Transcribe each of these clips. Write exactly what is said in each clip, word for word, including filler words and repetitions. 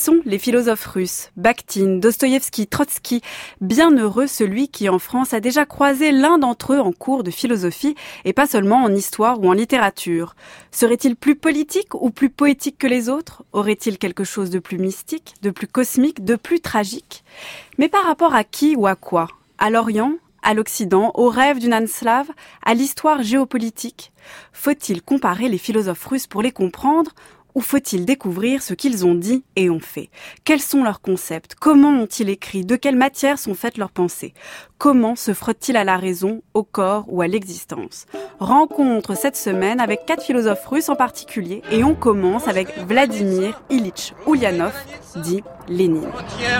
sont les philosophes russes? Bakhtin, Dostoïevski, Trotsky. Bienheureux celui qui, en France, a déjà croisé l'un d'entre eux en cours de philosophie et pas seulement en histoire ou en littérature. Serait-il plus politique ou plus poétique que les autres? Aurait-il quelque chose de plus mystique, de plus cosmique, de plus tragique? Mais par rapport à qui ou à quoi? À l'Orient? À l'Occident, au rêve d'une âne slave, à l'histoire géopolitique? Faut-il comparer les philosophes russes pour les comprendre, ou faut-il découvrir ce qu'ils ont dit et ont fait? Quels sont leurs concepts? Comment ont-ils écrit? De quelle matière sont faites leurs pensées? Comment se frottent-ils à la raison, au corps ou à l'existence? Rencontre cette semaine avec quatre philosophes russes en particulier, et on commence avec Vladimir Ilitch Ulyanov, dit Lénine.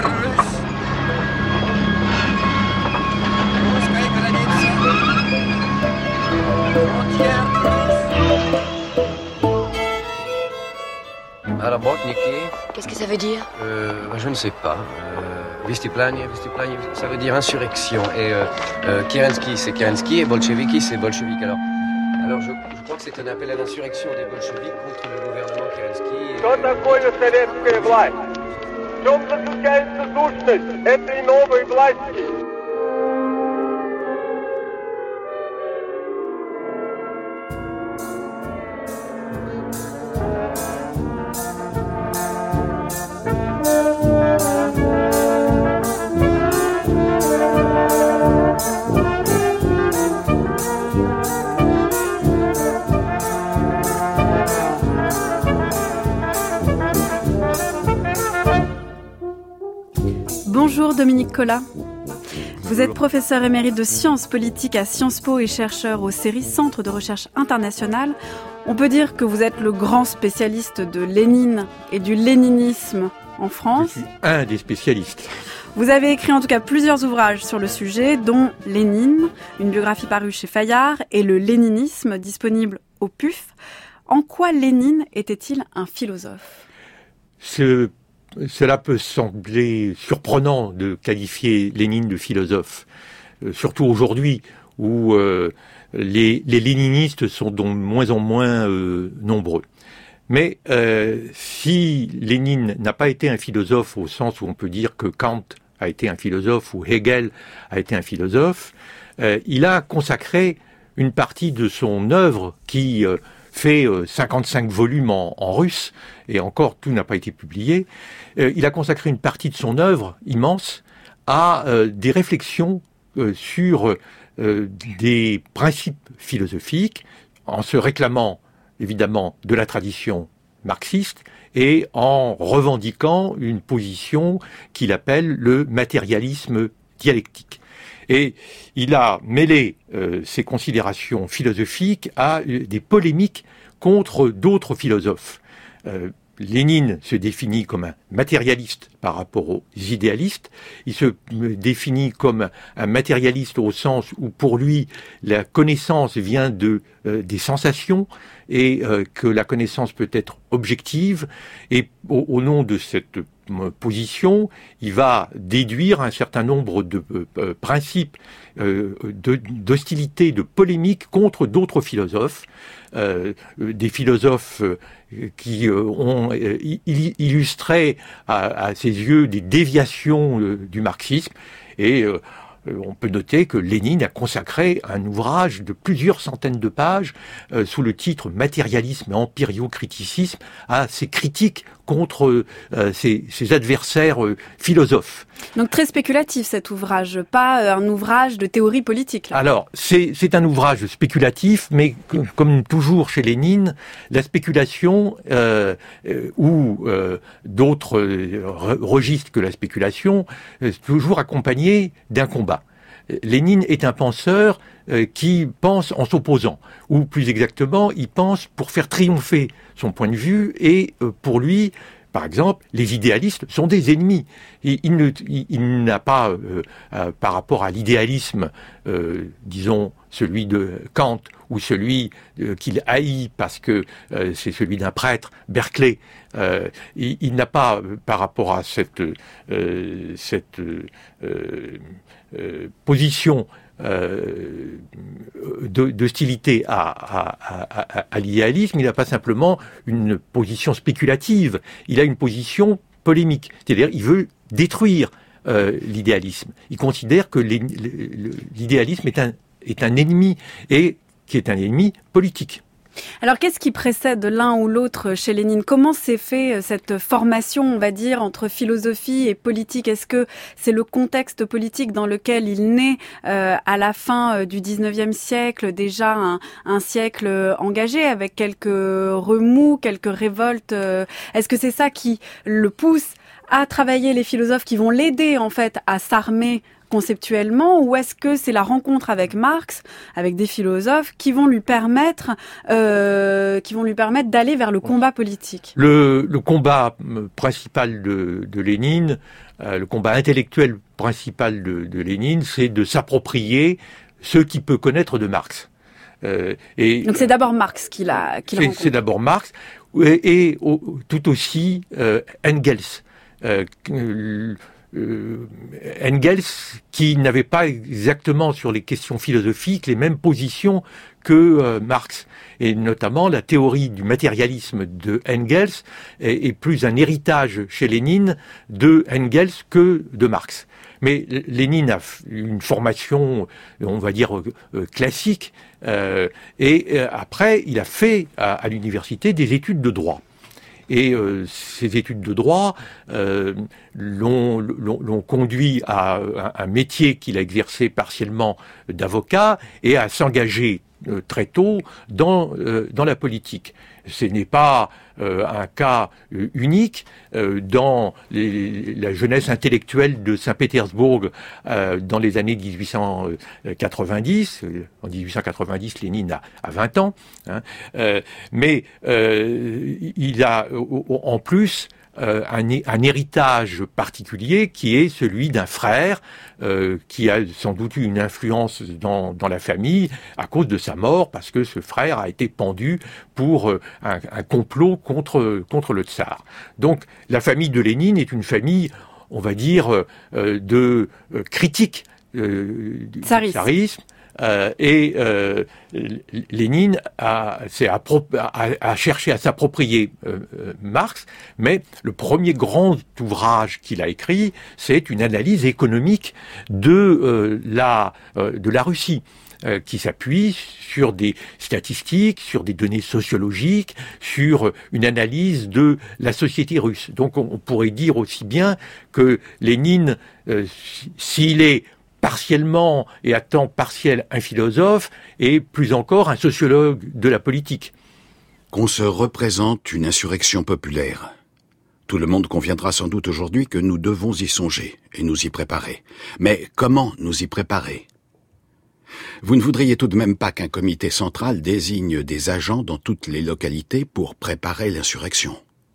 Qu'est-ce que ça veut dire? euh, Je ne sais pas. Euh, Vistiplanie, Vistiplanie, ça veut dire insurrection. Et euh, euh, Kerensky, c'est Kerensky, et Bolcheviki, c'est bolchevique. Alors, alors je, je crois que c'est un appel à l'insurrection des bolcheviques contre le gouvernement Kerensky. Что такое советская власть? В чем заключается сущность этой новой власти? Bonjour Dominique Collat. Vous êtes professeur émérite de sciences politiques à Sciences Po et chercheur au C E R I, Centre de recherche international. On peut dire que vous êtes le grand spécialiste de Lénine et du léninisme en France. Je suis un des spécialistes. Vous avez écrit en tout cas plusieurs ouvrages sur le sujet, dont Lénine, une biographie parue chez Fayard, et le léninisme, disponible au P U F. En quoi Lénine était-il un philosophe? Ce Cela peut sembler surprenant de qualifier Lénine de philosophe, euh, surtout aujourd'hui où euh, les, les léninistes sont de moins en moins euh, nombreux. Mais euh, si Lénine n'a pas été un philosophe au sens où on peut dire que Kant a été un philosophe ou Hegel a été un philosophe, euh, il a consacré une partie de son œuvre qui euh, fait euh, cinquante-cinq volumes en, en russe, et encore tout n'a pas été publié. Euh, il a consacré une partie de son œuvre immense à euh, des réflexions euh, sur euh, des principes philosophiques, en se réclamant évidemment de la tradition marxiste et en revendiquant une position qu'il appelle le matérialisme dialectique. Et il a mêlé euh, ses considérations philosophiques à euh, des polémiques contre d'autres philosophes. Euh, Lénine se définit comme un matérialiste par rapport aux idéalistes. Il se définit comme un matérialiste au sens où pour lui la connaissance vient de euh, des sensations et euh, que la connaissance peut être objective. Et au, au nom de cette position, il va déduire un certain nombre de euh, principes euh, de, d'hostilité, de polémique contre d'autres philosophes, euh, des philosophes euh, qui euh, ont euh, illustré à, à ses yeux des déviations euh, du marxisme. Et euh, on peut noter que Lénine a consacré un ouvrage de plusieurs centaines de pages euh, sous le titre « Matérialisme et empiriocriticisme » à ses critiques contre euh, ses, ses adversaires euh, philosophes. Donc très spéculatif cet ouvrage, pas euh, un ouvrage de théorie politique. Là. Alors, c'est, c'est un ouvrage spéculatif, mais que, comme toujours chez Lénine, la spéculation euh, euh, ou euh, d'autres euh, registres que la spéculation, euh, est toujours accompagnée d'un combat. Lénine est un penseur euh, qui pense en s'opposant, ou plus exactement, il pense pour faire triompher son point de vue, et euh, pour lui, par exemple, les idéalistes sont des ennemis. Il, il, ne, il, il n'a pas, euh, euh, par rapport à l'idéalisme, euh, disons, celui de Kant, ou celui euh, qu'il haït parce que euh, c'est celui d'un prêtre, Berkeley, euh, il, il n'a pas, euh, par rapport à cette, euh, cette euh, euh, position euh, de, d'hostilité à, à, à, à l'idéalisme, il n'a pas simplement une position spéculative, il a une position polémique. C'est-à-dire, il veut détruire euh, l'idéalisme. Il considère que les, le, l'idéalisme est un, est un ennemi, et qui est un ennemi politique. Alors, qu'est-ce qui précède l'un ou l'autre chez Lénine ? Comment s'est fait cette formation, on va dire, entre philosophie et politique ? Est-ce que c'est le contexte politique dans lequel il naît euh, à la fin du dix-neuvième siècle, déjà un, un siècle engagé avec quelques remous, quelques révoltes ? euh, Est-ce que c'est ça qui le pousse à travailler les philosophes qui vont l'aider, en fait, à s'armer conceptuellement, ou est-ce que c'est la rencontre avec Marx, avec des philosophes qui vont lui permettre, euh, qui vont lui permettre d'aller vers le combat politique ? Le, le combat principal de, de Lénine, euh, le combat intellectuel principal de, de Lénine, c'est de s'approprier ce qu'il peut connaître de Marx. Euh, et donc c'est d'abord Marx qui l'a, qui c'est, rencontre. C'est d'abord Marx et, et au, tout aussi euh, Engels. Euh, Euh, Engels, qui n'avait pas exactement sur les questions philosophiques les mêmes positions que euh, Marx. Et notamment, la théorie du matérialisme de Engels est, est plus un héritage chez Lénine de Engels que de Marx. Mais Lénine a une formation, on va dire, euh, classique, euh, et euh, après, il a fait à, à l'université des études de droit. Et euh, ces études de droit euh, l'ont, l'ont, l'ont conduit à, à un métier qu'il a exercé partiellement d'avocat et à s'engager euh, très tôt dans, euh, dans la politique. Ce n'est pas euh, un cas euh, unique. Euh, dans les, la jeunesse intellectuelle de Saint-Pétersbourg euh, dans les années dix-huit cent quatre-vingt-dix, en dix-huit cent quatre-vingt-dix, Lénine a, a vingt ans, hein, euh, mais euh, il a en plus Euh, un, un héritage particulier qui est celui d'un frère euh, qui a sans doute eu une influence dans, dans la famille à cause de sa mort, parce que ce frère a été pendu pour euh, un, un complot contre, contre le tsar. Donc la famille de Lénine est une famille, on va dire, euh, de euh, critique euh, du Tsarisme. tsarisme. Euh, et euh, Lénine a, s'est appro- a, a cherché à s'approprier euh, Marx, mais le premier grand ouvrage qu'il a écrit, c'est une analyse économique de euh, la euh, de la Russie, euh, qui s'appuie sur des statistiques, sur des données sociologiques, sur une analyse de la société russe. Donc on, on pourrait dire aussi bien que Lénine, euh, s'il est partiellement et à temps partiel un philosophe, et plus encore un sociologue de la politique. Qu'on se représente une insurrection populaire. Tout le monde conviendra sans doute aujourd'hui que nous devons y songer et nous y préparer. Mais comment nous y préparer ? Vous ne voudriez tout de même pas qu'un comité central désigne des agents dans toutes les localités pour préparer l'insurrection ?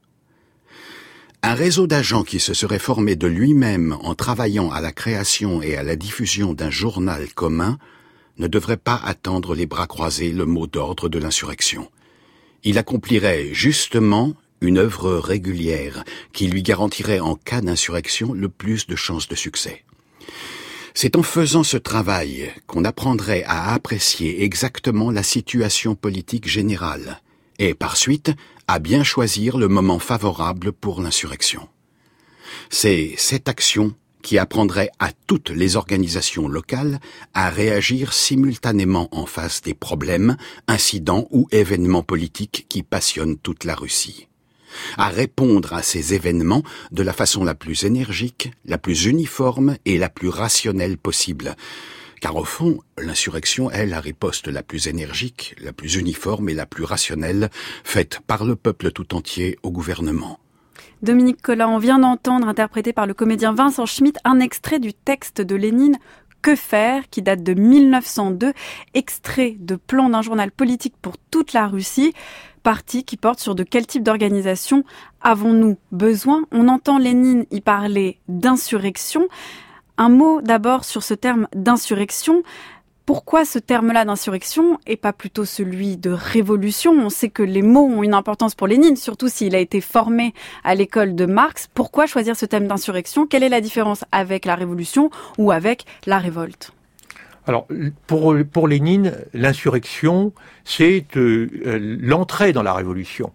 Un réseau d'agents qui se serait formé de lui-même en travaillant à la création et à la diffusion d'un journal commun ne devrait pas attendre les bras croisés le mot d'ordre de l'insurrection. Il accomplirait justement une œuvre régulière qui lui garantirait en cas d'insurrection le plus de chances de succès. C'est en faisant ce travail qu'on apprendrait à apprécier exactement la situation politique générale et par suite à bien choisir le moment favorable pour l'insurrection. C'est cette action qui apprendrait à toutes les organisations locales à réagir simultanément en face des problèmes, incidents ou événements politiques qui passionnent toute la Russie. À répondre à ces événements de la façon la plus énergique, la plus uniforme et la plus rationnelle possible. Car au fond, l'insurrection est la riposte la plus énergique, la plus uniforme et la plus rationnelle, faite par le peuple tout entier au gouvernement. Dominique Collat, on vient d'entendre, interprété par le comédien Vincent Schmitt, un extrait du texte de Lénine, Que faire, qui date de mille neuf cent deux, extrait de plan d'un journal politique pour toute la Russie, parti qui porte sur de quel type d'organisation avons-nous besoin ? On entend Lénine y parler d'insurrection. Un mot d'abord sur ce terme d'insurrection. Pourquoi ce terme-là d'insurrection et pas plutôt celui de révolution ? On sait que les mots ont une importance pour Lénine, surtout s'il a été formé à l'école de Marx. Pourquoi choisir ce thème d'insurrection ? Quelle est la différence avec la révolution ou avec la révolte ? Alors, pour, pour Lénine, l'insurrection, c'est euh, l'entrée dans la révolution.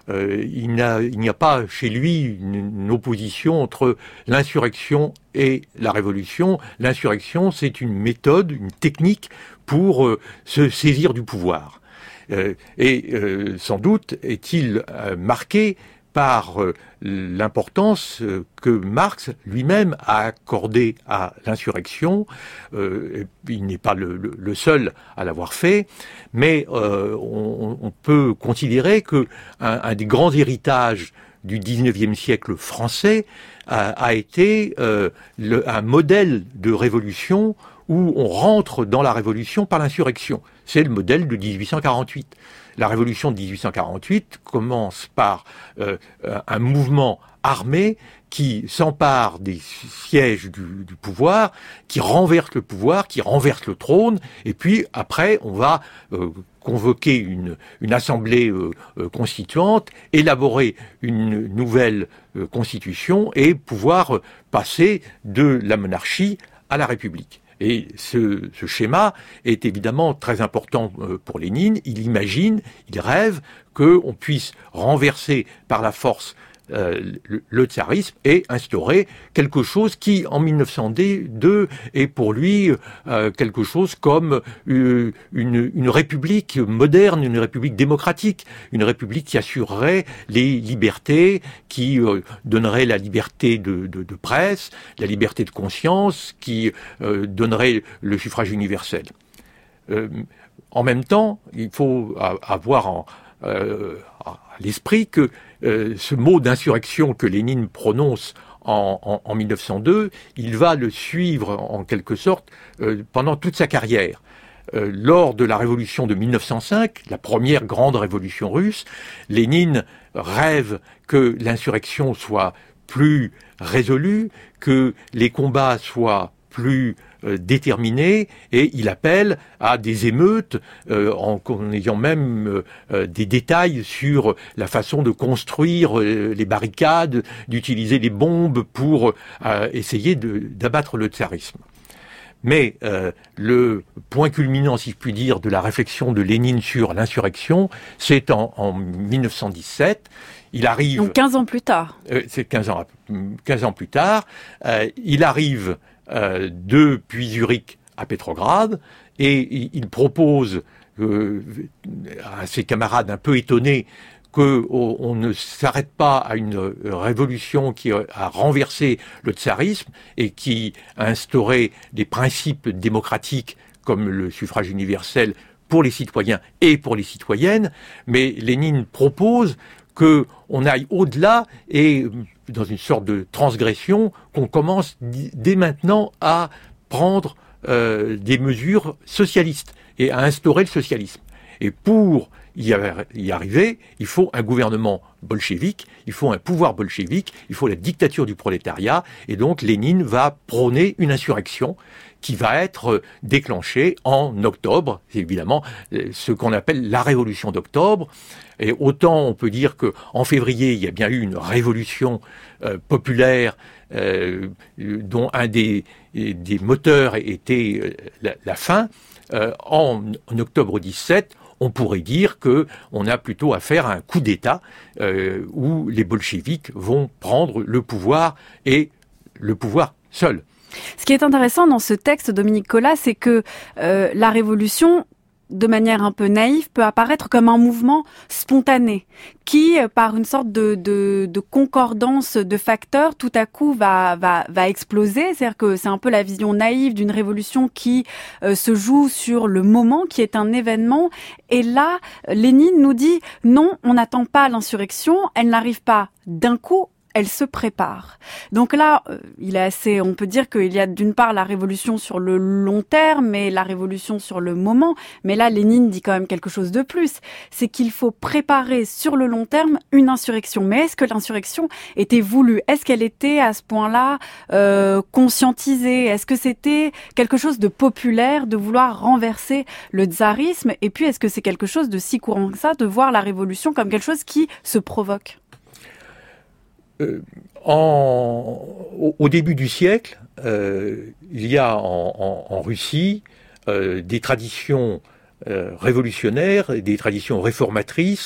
euh, il, n'a, il n'y a pas chez lui une, une opposition entre l'insurrection et la révolution. L'insurrection, c'est une méthode, une technique pour euh, se saisir du pouvoir. Euh, et euh, sans doute est-il euh, marqué par euh, l'importance euh, que Marx lui-même a accordée à l'insurrection. Euh, il n'est pas le, le, le seul à l'avoir fait, mais euh, on, on peut considérer que un, un des grands héritages du dix-neuvième siècle français a, a été euh, le, un modèle de révolution où on rentre dans la révolution par l'insurrection. C'est le modèle de dix-huit cent quarante-huit. La révolution de dix-huit cent quarante-huit commence par euh, un mouvement armé qui s'empare des sièges du, du pouvoir, qui renverse le pouvoir, qui renverse le trône, et puis après on va euh, convoquer une, une assemblée euh, euh, constituante, élaborer une nouvelle euh, constitution et pouvoir euh, passer de la monarchie à la République. Et ce, ce schéma est évidemment très important pour Lénine. Il imagine, il rêve qu'on puisse renverser par la force euh, le, le tsarisme et instaurer quelque chose qui, en mille neuf cent deux, est pour lui euh, quelque chose comme une, une, une république moderne, une république démocratique, une république qui assurerait les libertés, qui euh, donnerait la liberté de, de, de presse, la liberté de conscience, qui euh, donnerait le suffrage universel. Euh, en même temps, il faut avoir en, euh, à l'esprit que euh, ce mot d'insurrection que Lénine prononce en, en, en mille neuf cent deux, il va le suivre en quelque sorte euh, pendant toute sa carrière. Euh, lors de la révolution de mille neuf cent cinq, la première grande révolution russe, Lénine rêve que l'insurrection soit plus résolue, que les combats soient plus euh, déterminés, et il appelle à des émeutes euh, en, en ayant même euh, des détails sur la façon de construire euh, les barricades, d'utiliser les bombes pour euh, essayer de, d'abattre le tsarisme. Mais euh, le point culminant, si je puis dire, de la réflexion de Lénine sur l'insurrection, c'est en, en mille neuf cent dix-sept. Il arrive... Donc quinze ans plus tard. Euh, c'est quinze ans, quinze ans plus tard. Euh, il arrive euh, depuis Zurich à Petrograd et il propose euh, à ses camarades un peu étonnés qu'on ne s'arrête pas à une révolution qui a renversé le tsarisme et qui a instauré des principes démocratiques comme le suffrage universel pour les citoyens et pour les citoyennes, mais Lénine propose qu'on aille au-delà et, dans une sorte de transgression, qu'on commence dès maintenant à prendre euh, des mesures socialistes et à instaurer le socialisme. Et pour y arriver, il faut un gouvernement bolchevique, il faut un pouvoir bolchevique, il faut la dictature du prolétariat, et donc Lénine va prôner une insurrection qui va être déclenchée en octobre, c'est évidemment ce qu'on appelle la révolution d'octobre. Et autant on peut dire que en février, il y a bien eu une révolution euh, populaire euh, dont un des, des moteurs était euh, la, la faim. Euh, en, en octobre dix-sept, on pourrait dire qu'on a plutôt affaire à un coup d'État euh, où les bolcheviks vont prendre le pouvoir et le pouvoir seul. Ce qui est intéressant dans ce texte, Dominique Collat, c'est que euh, la révolution, de manière un peu naïve, peut apparaître comme un mouvement spontané qui, par une sorte de, de, de concordance de facteurs, tout à coup va, va, va exploser. C'est-à-dire que c'est un peu la vision naïve d'une révolution qui euh, se joue sur le moment, qui est un événement. Et là, Lénine nous dit non, on n'attend pas l'insurrection, elle n'arrive pas d'un coup. Elle se prépare. Donc là, il est assez, on peut dire qu'il y a d'une part la révolution sur le long terme et la révolution sur le moment. Mais là, Lénine dit quand même quelque chose de plus. C'est qu'il faut préparer sur le long terme une insurrection. Mais est-ce que l'insurrection était voulue? Est-ce qu'elle était à ce point-là euh, conscientisée? Est-ce que c'était quelque chose de populaire de vouloir renverser le tsarisme? Et puis, est-ce que c'est quelque chose de si courant que ça de voir la révolution comme quelque chose qui se provoque? Euh, en, au, au début du siècle, euh, il y a en, en, en Russie euh, des traditions euh, révolutionnaires, des traditions réformatrices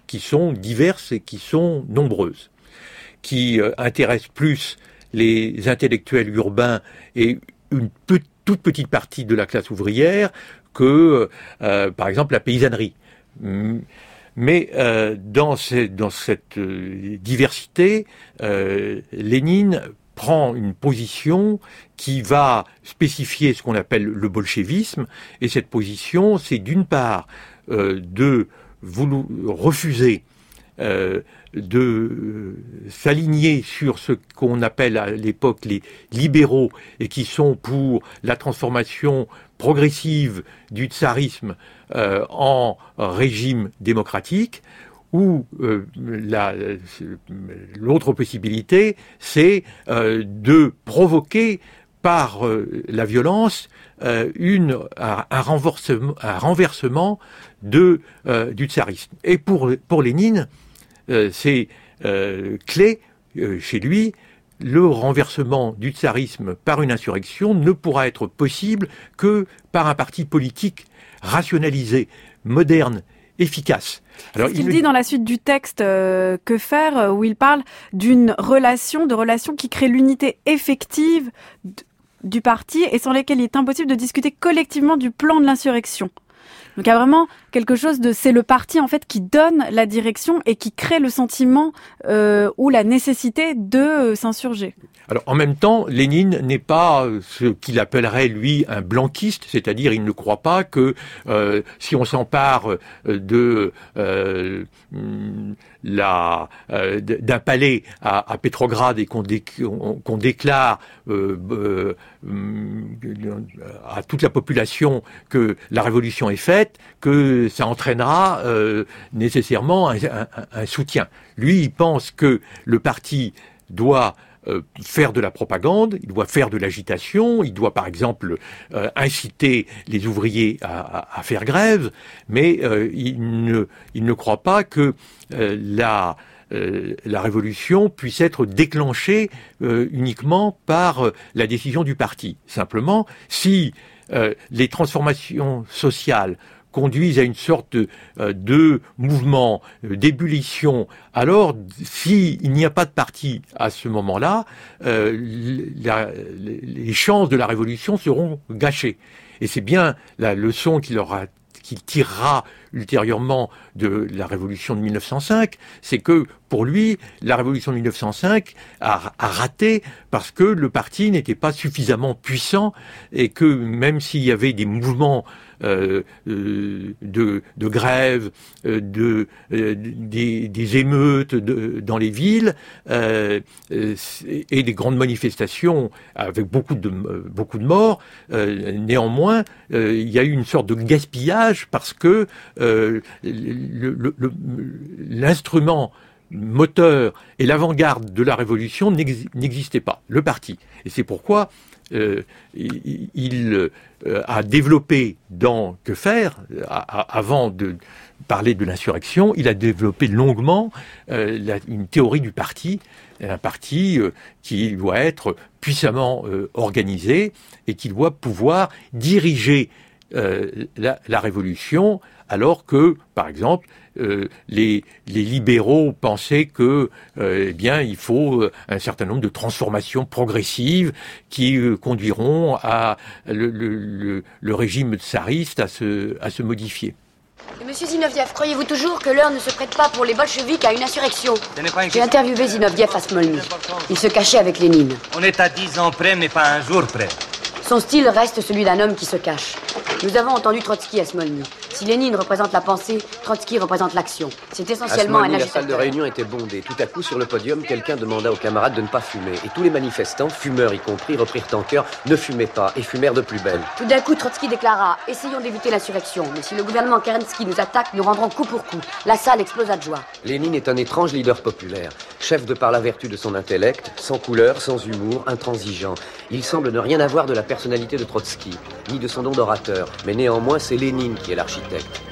qui sont diverses et qui sont nombreuses, qui euh, intéressent plus les intellectuels urbains et une pe- toute petite partie de la classe ouvrière que, euh, par exemple, la paysannerie. Mais euh, dans, ces, dans cette euh, diversité, euh, Lénine prend une position qui va spécifier ce qu'on appelle le bolchevisme, et cette position, c'est d'une part euh, de vouloir refuser euh, de euh, s'aligner sur ce qu'on appelle à l'époque les libéraux, et qui sont pour la transformation progressive du tsarisme euh, en régime démocratique, ou euh, la, l'autre possibilité, c'est euh, de provoquer par euh, la violence euh, une, un, un, renversement, un renversement de, euh, du tsarisme. Et pour, pour Lénine, euh, c'est euh, clé euh, chez lui. Le renversement du tsarisme par une insurrection ne pourra être possible que par un parti politique rationalisé, moderne, efficace. Alors, c'est ce qu'il il... dit dans la suite du texte euh, Que faire, où il parle d'une relation, de relation qui crée l'unité effective d- du parti et sans lesquelles il est impossible de discuter collectivement du plan de l'insurrection. Donc il y a vraiment quelque chose de... C'est le parti en fait qui donne la direction et qui crée le sentiment euh, ou la nécessité de euh, s'insurger. Alors en même temps, Lénine n'est pas ce qu'il appellerait lui un blanquiste, c'est-à-dire il ne croit pas que euh, si on s'empare de euh, la euh, d'un palais à, à Pétrograd et qu'on, dé, qu'on, qu'on déclare euh, euh, à toute la population que la révolution est faite, que ça entraînera euh, nécessairement un, un, un soutien. Lui, il pense que le parti doit Euh, faire de la propagande, il doit faire de l'agitation, il doit par exemple euh, inciter les ouvriers à, à, à faire grève, mais euh, il, ne, il ne croit pas que euh, la, euh, la révolution puisse être déclenchée euh, uniquement par euh, la décision du parti. Simplement, si euh, les transformations sociales conduisent à une sorte de, de mouvement, d'ébullition, alors s'il n'y a pas de parti à ce moment-là, euh, la, les chances de la révolution seront gâchées. Et c'est bien la leçon qu'il aura qu'il tirera ultérieurement de la révolution de mille neuf cent cinq, c'est que pour lui, la révolution de mille neuf cent cinq a, a raté parce que le parti n'était pas suffisamment puissant et que même s'il y avait des mouvements euh, euh, de, de grève, euh, de, euh, des, des émeutes de, dans les villes euh, et des grandes manifestations avec beaucoup de, beaucoup de morts, euh, néanmoins, euh, il y a eu une sorte de gaspillage parce que euh, le, le, le, l'instrument moteur et l'avant-garde de la révolution n'existaient pas, le parti. Et c'est pourquoi euh, il, il euh, a développé dans Que faire, à, à, avant de parler de l'insurrection, il a développé longuement euh, la, une théorie du parti, un parti euh, qui doit être puissamment euh, organisé et qui doit pouvoir diriger euh, la, la révolution, alors que, par exemple, euh, les, les libéraux pensaient que, euh, eh bien, il faut un certain nombre de transformations progressives qui euh, conduiront à le, le, le, le régime tsariste à se, à se modifier. Monsieur Zinoviev, croyez-vous toujours que l'heure ne se prête pas pour les bolcheviks à une insurrection? J'ai interviewé Zinoviev à Smolny. Il se cachait avec Lénine. On est à dix ans près, mais pas un jour près. Son style reste celui d'un homme qui se cache. Nous avons entendu Trotsky à Smolny. Si Lénine représente la pensée, Trotsky représente l'action. C'est essentiellement à Smolny, un agitateur. La salle de réunion était bondée. Tout à coup, sur le podium, quelqu'un demanda aux camarades de ne pas fumer. Et tous les manifestants, fumeurs y compris, reprirent en chœur « Ne fumez pas » et fumèrent de plus belle. Tout d'un coup, Trotsky déclara « Essayons d'éviter l'insurrection, mais si le gouvernement Kerensky nous attaque, nous rendrons coup pour coup. » La salle explosa de joie. Lénine est un étrange leader populaire. Chef de par la vertu de son intellect, sans couleur, sans humour, intransigeant. Il semble ne rien avoir de la personnalité de Trotsky, ni de son don d'orateur. Mais néanmoins, c'est Lénine qui est l'architecte.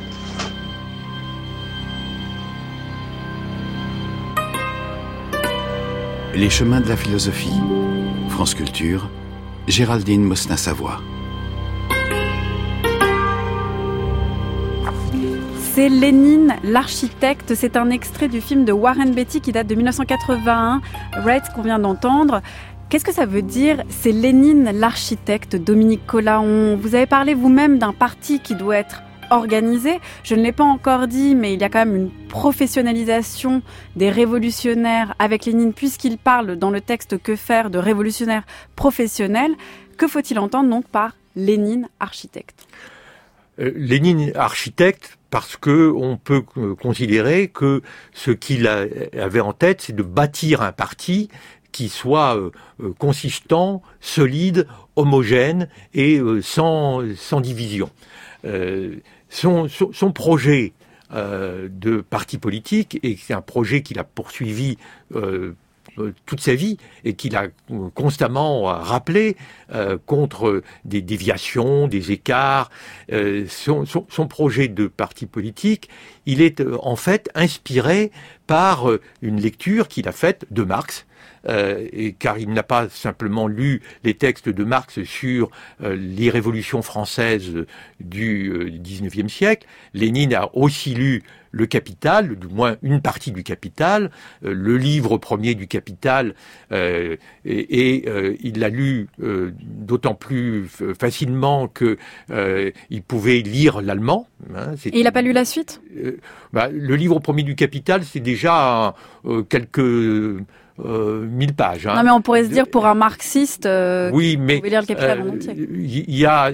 Les chemins de la philosophie. France Culture, Géraldine Mosna-Savoie. C'est Lénine, l'architecte. C'est un extrait du film de Warren Beatty qui date de dix-neuf cent quatre-vingt-un, Red, qu'on vient d'entendre. Qu'est-ce que ça veut dire, c'est Lénine, l'architecte, Dominique Collat? Vous avez parlé vous-même d'un parti qui doit être organisé. Je ne l'ai pas encore dit, mais il y a quand même une professionnalisation des révolutionnaires avec Lénine, puisqu'il parle dans le texte Que faire de révolutionnaires professionnels. Que faut-il entendre donc par Lénine, architecte? euh, Lénine, architecte, parce que on peut considérer que ce qu'il a, avait en tête, c'est de bâtir un parti qui soit euh, consistant, solide, homogène et euh, sans, sans division. Euh, son, son, son projet euh, de parti politique, et c'est un projet qu'il a poursuivi euh, toute sa vie et qu'il a constamment rappelé euh, contre des déviations, des écarts. Euh, son, son, son projet de parti politique, il est euh, en fait inspiré par euh, une lecture qu'il a faite de Marx. Euh, et car il n'a pas simplement lu les textes de Marx sur euh, les révolutions françaises du euh, dix-neuvième siècle. Lénine a aussi lu Le Capital, du moins une partie du Capital, euh, le livre premier du Capital, euh, et, et euh, il l'a lu euh, d'autant plus f- facilement que euh, il pouvait lire l'allemand. Hein, et il n'a pas lu la suite euh, bah, Le livre premier du Capital, c'est déjà euh, quelques... Euh, mille pages. Hein. Non, mais on pourrait se dire pour un marxiste, euh, oui, mais vous pouvez lire le Capital euh, en entier. Il y a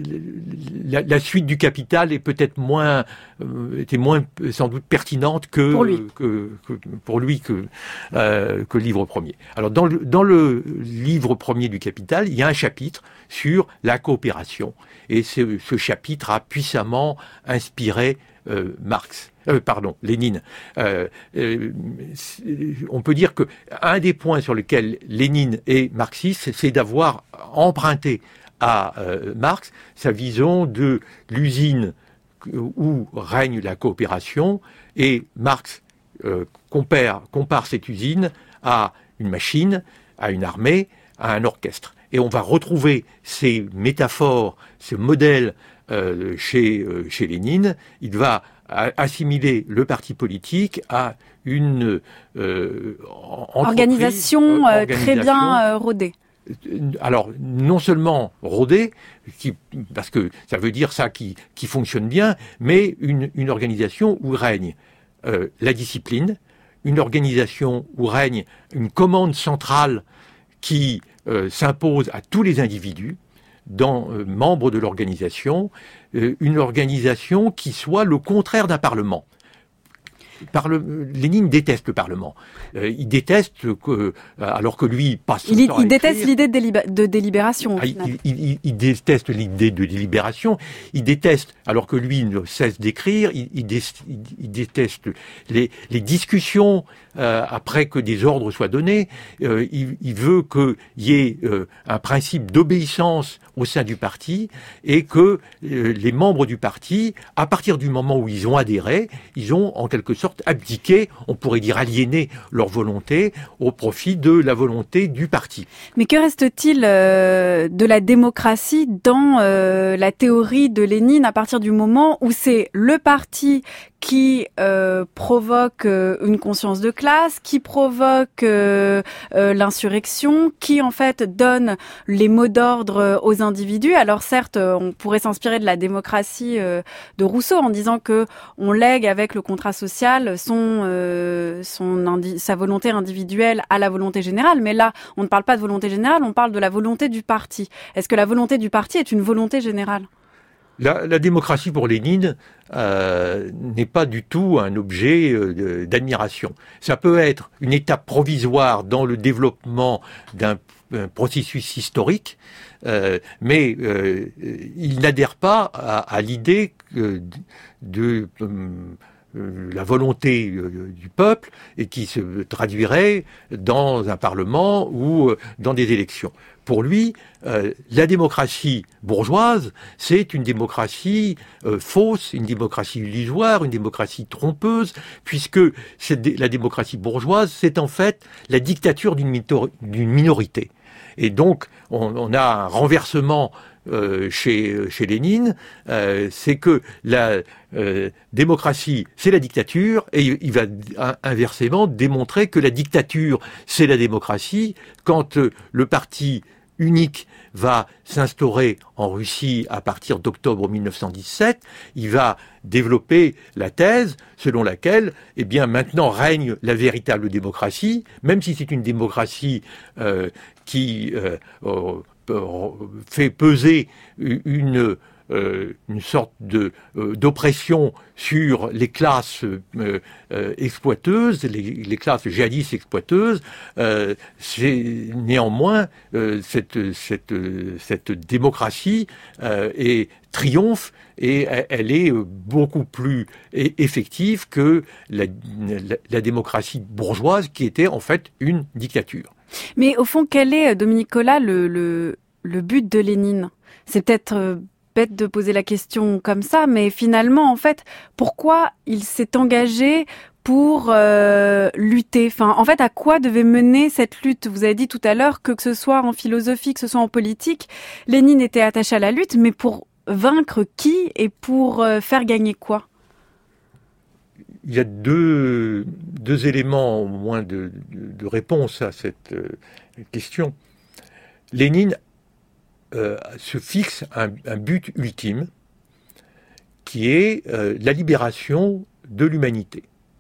la, la suite du Capital est peut-être moins, euh, était moins sans doute pertinente que pour lui, que, que pour lui que euh, que le livre premier. Alors dans le dans le livre premier du Capital, il y a un chapitre sur la coopération, et ce, ce chapitre a puissamment inspiré euh, Marx. Euh, pardon, Lénine. Euh, euh, on peut dire que un des points sur lesquels Lénine est marxiste, c'est d'avoir emprunté à euh, Marx sa vision de l'usine où règne la coopération, et Marx euh, compare, compare cette usine à une machine, à une armée, à un orchestre. Et on va retrouver ces métaphores, ces modèles euh, chez, euh, chez Lénine. Il va assimiler le parti politique à une euh, organisation, euh, organisation très bien euh, rodée. Alors, non seulement rodée, qui, parce que ça veut dire ça qui, qui fonctionne bien, mais une, une organisation où règne euh, la discipline, une organisation où règne une commande centrale qui euh, s'impose à tous les individus, dans, euh, membres de l'organisation, euh, une organisation qui soit le contraire d'un parlement. Parle... Lénine déteste le Parlement. Euh, il déteste que, euh, alors que lui passe son il, temps il à déteste écrire. l'idée de, délib- de délibération. Au ah, final. Il, il, il déteste l'idée de délibération. Il déteste, alors que lui ne cesse d'écrire, il, il, dé, il déteste les, les discussions euh, après que des ordres soient donnés. Euh, il, il veut qu'il y ait euh, un principe d'obéissance au sein du parti, et que euh, les membres du parti, à partir du moment où ils ont adhéré, ils ont en quelque sorte abdiqué, on pourrait dire aliéné leur volonté au profit de la volonté du parti. Mais que reste-t-il euh, de la démocratie dans euh, la théorie de Lénine à partir du moment où c'est le parti qui euh, provoque euh, une conscience de classe, qui provoque euh, euh, l'insurrection, qui en fait donne les mots d'ordre aux individus. Alors certes, on pourrait s'inspirer de la démocratie euh, de Rousseau en disant que on lègue avec le contrat social son, euh, son indi- sa volonté individuelle à la volonté générale. Mais là, on ne parle pas de volonté générale, on parle de la volonté du parti. Est-ce que la volonté du parti est une volonté générale ? La, la démocratie pour Lénine euh, n'est pas du tout un objet euh, d'admiration. Ça peut être une étape provisoire dans le développement d'un, d'un processus historique, euh, mais euh, il n'adhère pas à, à l'idée que de, de euh, la volonté euh, du peuple, et qui se traduirait dans un parlement ou euh, dans des élections. Pour lui, euh, la démocratie bourgeoise, c'est une démocratie euh, fausse, une démocratie illusoire, une démocratie trompeuse, puisque cette, la démocratie bourgeoise, c'est en fait la dictature d'une, mito- d'une minorité. Et donc, on, on a un renversement euh, chez, chez Lénine, euh, c'est que la euh, démocratie, c'est la dictature, et il, il va inversement démontrer que la dictature, c'est la démocratie, quand euh, le parti unique va s'instaurer en Russie à partir d'octobre mille neuf cent dix-sept, il va développer la thèse selon laquelle, eh bien, maintenant règne la véritable démocratie, même si c'est une démocratie euh, qui euh, euh, fait peser une Euh, une sorte de, euh, d'oppression sur les classes euh, euh, exploiteuses, les, les classes jadis exploiteuses. Euh, c'est néanmoins euh, cette, cette, cette démocratie euh, est, triomphe et elle est beaucoup plus effective que la, la, la démocratie bourgeoise qui était en fait une dictature. Mais au fond, quel est, Dominique Collat, le, le, le but de Lénine ? C'est peut-être euh, bête de poser la question comme ça, mais finalement, en fait, pourquoi il s'est engagé pour euh, lutter ? Enfin, en fait, à quoi devait mener cette lutte ? Vous avez dit tout à l'heure que que ce soit en philosophie, que ce soit en politique, Lénine était attaché à la lutte, mais pour vaincre qui et pour euh, faire gagner quoi ? Il y a deux, deux éléments au moins de, de, de réponse à cette euh, question. Lénine Euh, se fixe un, un but ultime qui est euh, la libération de l'humanité.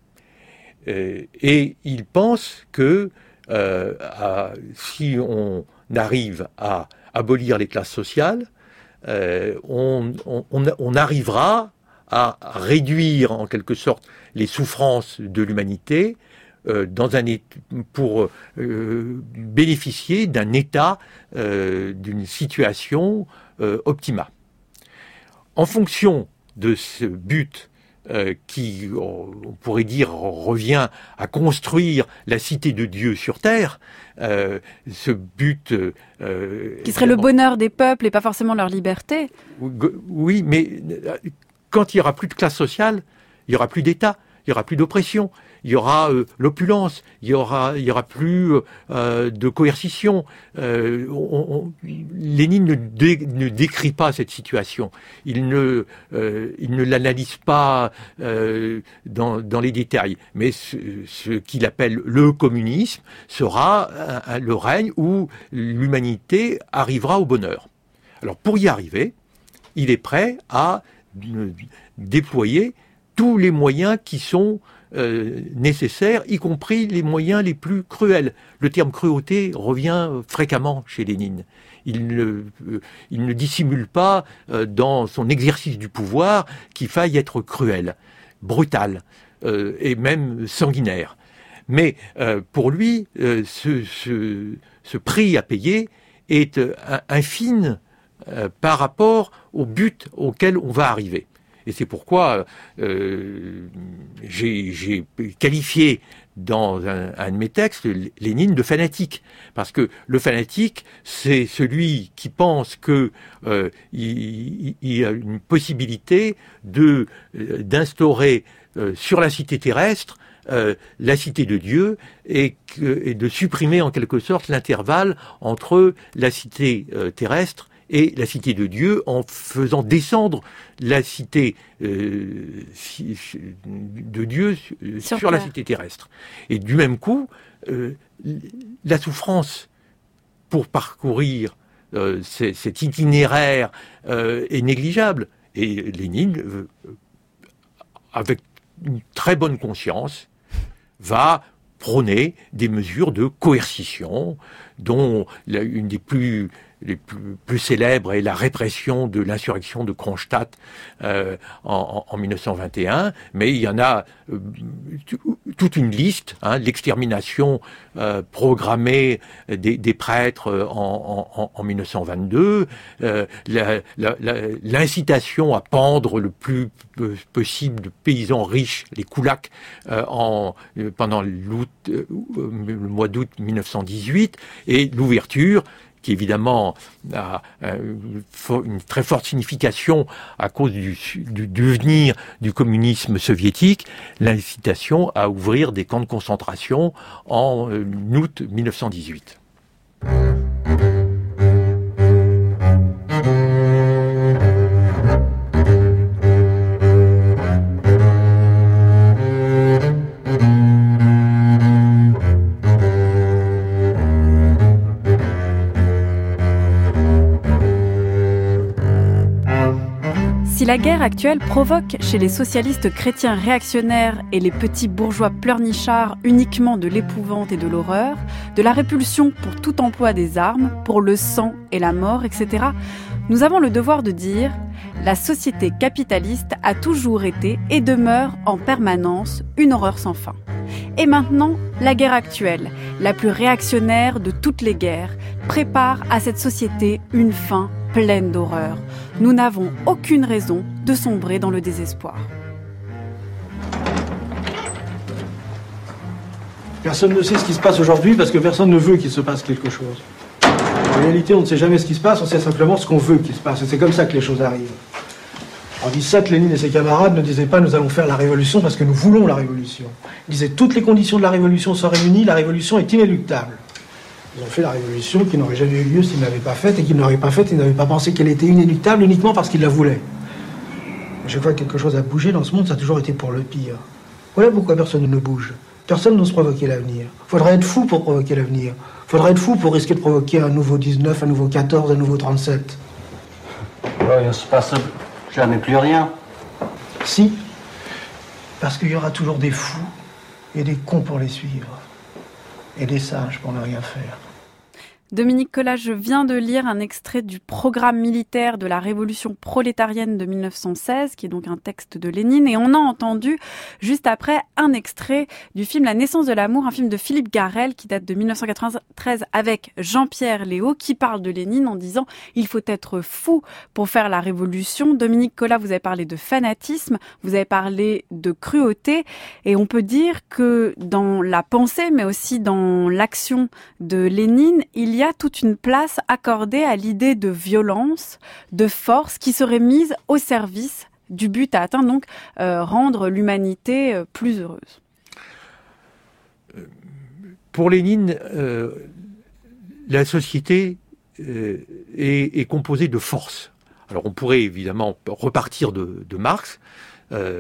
Euh, et il pense que euh, à, si on arrive à abolir les classes sociales, euh, on, on, on arrivera à réduire en quelque sorte les souffrances de l'humanité Euh, dans un, pour euh, bénéficier d'un état, euh, d'une situation euh, optimale. En fonction de ce but euh, qui, on pourrait dire, revient à construire la cité de Dieu sur terre, euh, ce but... Euh, qui serait le bonheur des peuples et pas forcément leur liberté. Oui, mais quand il n'y aura plus de classe sociale, il n'y aura plus d'État, il n'y aura plus d'oppression. Il y aura euh, l'opulence, il y aura, il y aura plus euh, de coercition. Euh, on, on, Lénine ne, dé, ne décrit pas cette situation. Il ne, euh, il ne l'analyse pas euh, dans, dans les détails. Mais ce, ce qu'il appelle le communisme sera un, un, le règne où l'humanité arrivera au bonheur. Alors pour y arriver, il est prêt à euh, déployer tous les moyens qui sont Euh, nécessaires, y compris les moyens les plus cruels. Le terme cruauté revient fréquemment chez Lénine. Il ne, euh, il ne dissimule pas euh, dans son exercice du pouvoir qu'il faille être cruel, brutal euh, et même sanguinaire. Mais euh, pour lui, euh, ce, ce, ce prix à payer est euh, infime euh, par rapport au but auquel on va arriver. Et c'est pourquoi euh, j'ai, j'ai qualifié dans un, un de mes textes Lénine de fanatique. Parce que le fanatique, c'est celui qui pense que euh, il, il y a une possibilité de, euh, d'instaurer euh, sur la cité terrestre euh, la cité de Dieu et, que, et de supprimer en quelque sorte l'intervalle entre la cité euh, terrestre et la cité de Dieu en faisant descendre la cité euh, de Dieu sur, sur la cité terrestre. Et du même coup, euh, la souffrance pour parcourir euh, cet itinéraire euh, est négligeable. Et Lénine, euh, avec une très bonne conscience, va prôner des mesures de coercition, dont la, une des plus les plus, plus célèbres est la répression de l'insurrection de Kronstadt euh, en, en mille neuf cent vingt et un, mais il y en a euh, t- toute une liste, hein, l'extermination euh, programmée des, des prêtres en, en, en mille neuf cent vingt-deux, euh, la, la, la, l'incitation à pendre le plus possible de paysans riches, les koulaks, euh, en, pendant l'août, euh, le mois d'août mille neuf cent dix-huit, et l'ouverture qui évidemment a une très forte signification à cause du, du devenir du communisme soviétique, l'incitation à ouvrir des camps de concentration en août mille neuf cent dix-huit. Si la guerre actuelle provoque chez les socialistes chrétiens réactionnaires et les petits bourgeois pleurnichards uniquement de l'épouvante et de l'horreur, de la répulsion pour tout emploi des armes, pour le sang et la mort, et cetera, nous avons le devoir de dire « La société capitaliste a toujours été et demeure en permanence une horreur sans fin ». Et maintenant, la guerre actuelle, la plus réactionnaire de toutes les guerres, prépare à cette société une fin pleine d'horreur. Nous n'avons aucune raison de sombrer dans le désespoir. Personne ne sait ce qui se passe aujourd'hui parce que personne ne veut qu'il se passe quelque chose. En réalité, on ne sait jamais ce qui se passe, on sait simplement ce qu'on veut qu'il se passe. Et c'est comme ça que les choses arrivent. En dix-sept, Lénine et ses camarades ne disaient pas « nous allons faire la révolution parce que nous voulons la révolution ». Ils disaient « toutes les conditions de la révolution sont réunies, la révolution est inéluctable ». Ils ont fait la révolution qui n'aurait jamais eu lieu s'ils ne l'avaient pas faite et qu'ils n'auraient pas faite, ils n'avaient pas pensé qu'elle était inéluctable uniquement parce qu'ils la voulaient. Chaque fois que quelque chose a bougé dans ce monde, ça a toujours été pour le pire. Voilà pourquoi personne ne bouge. Personne n'ose provoquer l'avenir. Faudrait être fou pour provoquer l'avenir. Faudrait être fou pour risquer de provoquer un nouveau dix-neuf, un nouveau quatorze, un nouveau trente-sept. Ouais, il ne se passe jamais plus rien. Si, parce qu'il y aura toujours des fous et des cons pour les suivre. Et des sages pour ne rien faire. Dominique Collat, je viens de lire un extrait du programme militaire de la révolution prolétarienne de mille neuf cent seize, qui est donc un texte de Lénine, et on a entendu juste après un extrait du film La naissance de l'amour, un film de Philippe Garrel qui date de mille neuf cent quatre-vingt-treize avec Jean-Pierre Léaud, qui parle de Lénine en disant « il faut être fou pour faire la révolution ». Dominique Collat, vous avez parlé de fanatisme, vous avez parlé de cruauté, et on peut dire que dans la pensée, mais aussi dans l'action de Lénine, il y a toute une place accordée à l'idée de violence, de force qui serait mise au service du but à atteindre, donc euh, rendre l'humanité euh, plus heureuse. Pour Lénine, euh, la société euh, est, est composée de forces. Alors on pourrait évidemment repartir de, de Marx. Euh,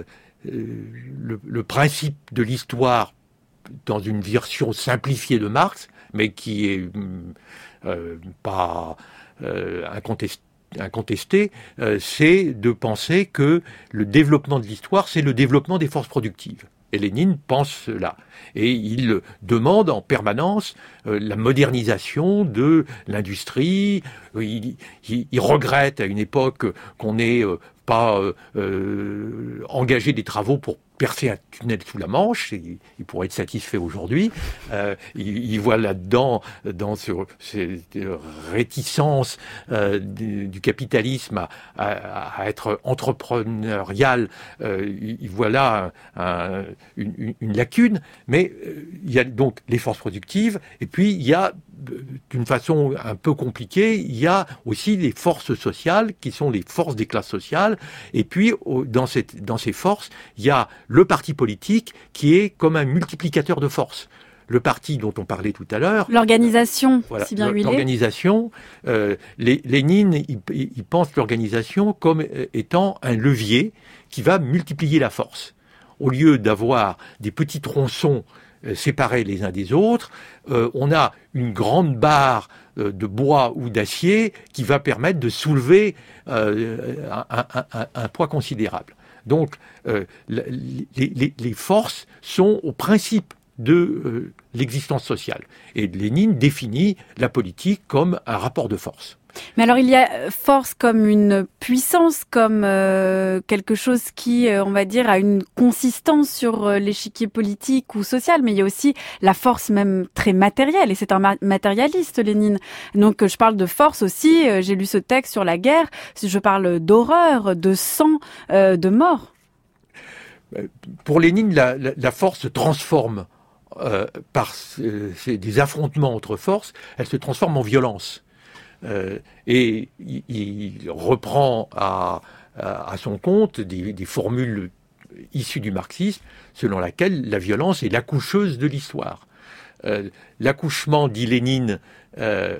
le, le principe de l'histoire, dans une version simplifiée de Marx, mais qui est euh, pas euh, incontesté, incontesté euh, c'est de penser que le développement de l'histoire, c'est le développement des forces productives. Et Lénine pense cela. Et il demande en permanence euh, la modernisation de l'industrie. Il, il, il regrette à une époque qu'on n'ait euh, pas euh, euh, engagé des travaux pour percer un tunnel sous la Manche, et il pourrait être satisfait aujourd'hui. Euh, il, il voit là-dedans, dans ce, cette réticence euh, du, du capitalisme à, à, à être entrepreneurial, euh, il, il voit là un, un, une, une lacune, mais euh, il y a donc les forces productives, et puis il y a, d'une façon un peu compliquée, il y a aussi les forces sociales, qui sont les forces des classes sociales, et puis dans, cette, dans ces forces, il y a le parti politique qui est comme un multiplicateur de force. Le parti dont on parlait tout à l'heure. L'organisation, voilà, si bien huilée. L'organisation, euh, Lénine, il, il pense l'organisation comme étant un levier qui va multiplier la force. Au lieu d'avoir des petits tronçons euh, séparés les uns des autres, euh, on a une grande barre euh, de bois ou d'acier qui va permettre de soulever euh, un, un, un, un poids considérable. Donc, euh, les, les, les forces sont au principe de euh, l'existence sociale. Et Lénine définit la politique comme un rapport de force. Mais alors, il y a force comme une puissance, comme euh, quelque chose qui, euh, on va dire, a une consistance sur euh, l'échiquier politique ou social, mais il y a aussi la force même très matérielle, et c'est un ma- matérialiste, Lénine. Donc, euh, je parle de force aussi, euh, j'ai lu ce texte sur la guerre, je parle d'horreur, de sang, euh, de mort. Pour Lénine, la, la, la force se transforme euh, par euh, des affrontements entre forces, elle se transforme en violence. Euh, et il, il reprend à, à, à son compte des, des formules issues du marxisme, selon laquelle la violence est l'accoucheuse de l'histoire. Euh, l'accouchement, dit Lénine, euh,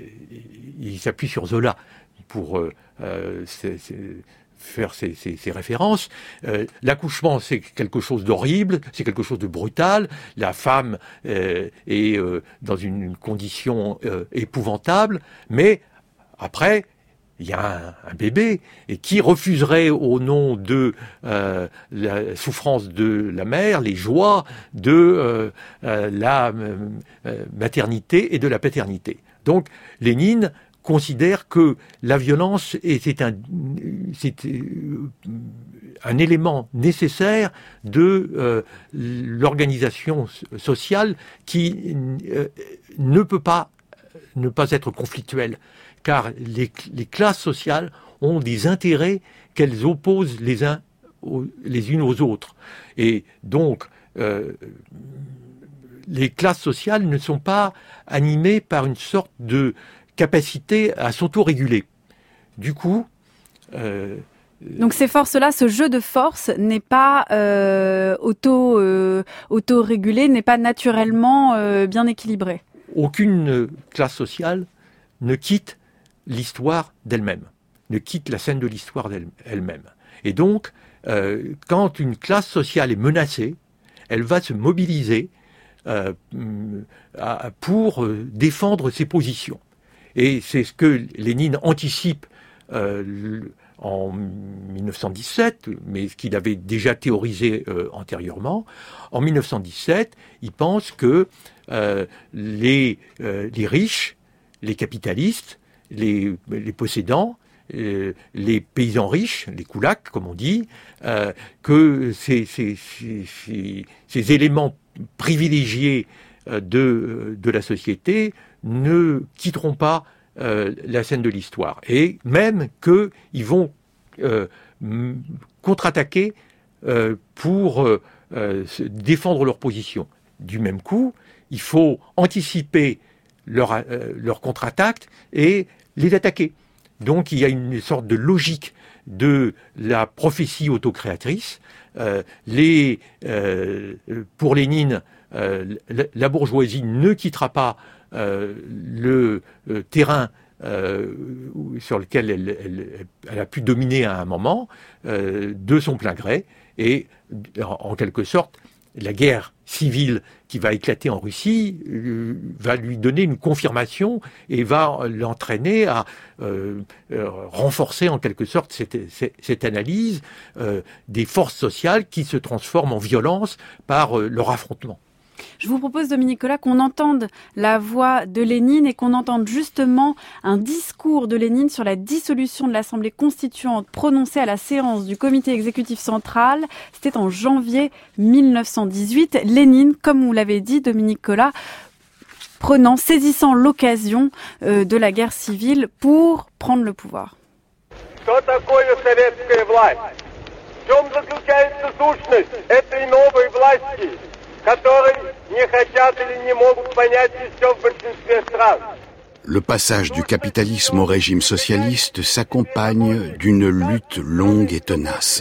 il s'appuie sur Zola pour euh, euh, c'est, c'est, faire ces, ces, ces références. Euh, l'accouchement, c'est quelque chose d'horrible, c'est quelque chose de brutal. La femme euh, est euh, dans une condition euh, épouvantable, mais après, il y a un, un bébé, et qui refuserait au nom de euh, la souffrance de la mère, les joies de euh, euh, la euh, maternité et de la paternité. Donc Lénine considère que la violence est un, c'est un élément nécessaire de euh, l'organisation sociale qui euh, ne peut pas ne pas être conflictuelle, car les, les classes sociales ont des intérêts qu'elles opposent les uns aux, les unes aux autres. Et donc, euh, les classes sociales ne sont pas animées par une sorte de capacité à s'autoréguler. Du coup... Euh, Donc ces forces-là, ce jeu de force n'est pas euh, auto, euh, auto-régulé, n'est pas naturellement euh, bien équilibré. Aucune classe sociale ne quitte l'histoire d'elle-même, ne quitte la scène de l'histoire d'elle-même. Et donc, euh, quand une classe sociale est menacée, elle va se mobiliser euh, à, pour euh, défendre ses positions. Et c'est ce que Lénine anticipe euh, en dix-neuf cent dix-sept, mais ce qu'il avait déjà théorisé euh, antérieurement. En dix-neuf cent dix-sept, il pense que euh, les, euh, les riches, les capitalistes, les, les possédants, euh, les paysans riches, les koulaks, comme on dit, euh, que ces, ces, ces, ces, ces éléments privilégiés euh, de, de la société ne quitteront pas euh, la scène de l'histoire. Et même qu'ils vont euh, contre-attaquer euh, pour euh, euh, défendre leur position. Du même coup, il faut anticiper leur, euh, leur contre-attaque et les attaquer. Donc il y a une sorte de logique de la prophétie autocréatrice. Euh, les, euh, pour Lénine, euh, la, la bourgeoisie ne quittera pas euh, le euh, terrain euh, sur lequel elle, elle, elle a pu dominer à un moment, euh, de son plein gré, et en, en quelque sorte, la guerre civile qui va éclater en Russie euh, va lui donner une confirmation et va l'entraîner à euh, euh, renforcer en quelque sorte cette, cette, cette analyse euh, des forces sociales qui se transforment en violence par euh, leur affrontement. Je vous propose, Dominique Collat, qu'on entende la voix de Lénine et qu'on entende justement un discours de Lénine sur la dissolution de l'Assemblée constituante prononcée à la séance du comité exécutif central. C'était en janvier mille neuf cent dix-huit. Lénine, comme vous l'avez dit, Dominique Collat, prenant, saisissant l'occasion euh, de la guerre civile pour prendre le pouvoir. Что такое советская власть? В чем заключается сущность этой новой власти, которые не хотят или не могут понять еще в большинстве стран? Le passage du capitalisme au régime socialiste s'accompagne d'une lutte longue et tenace.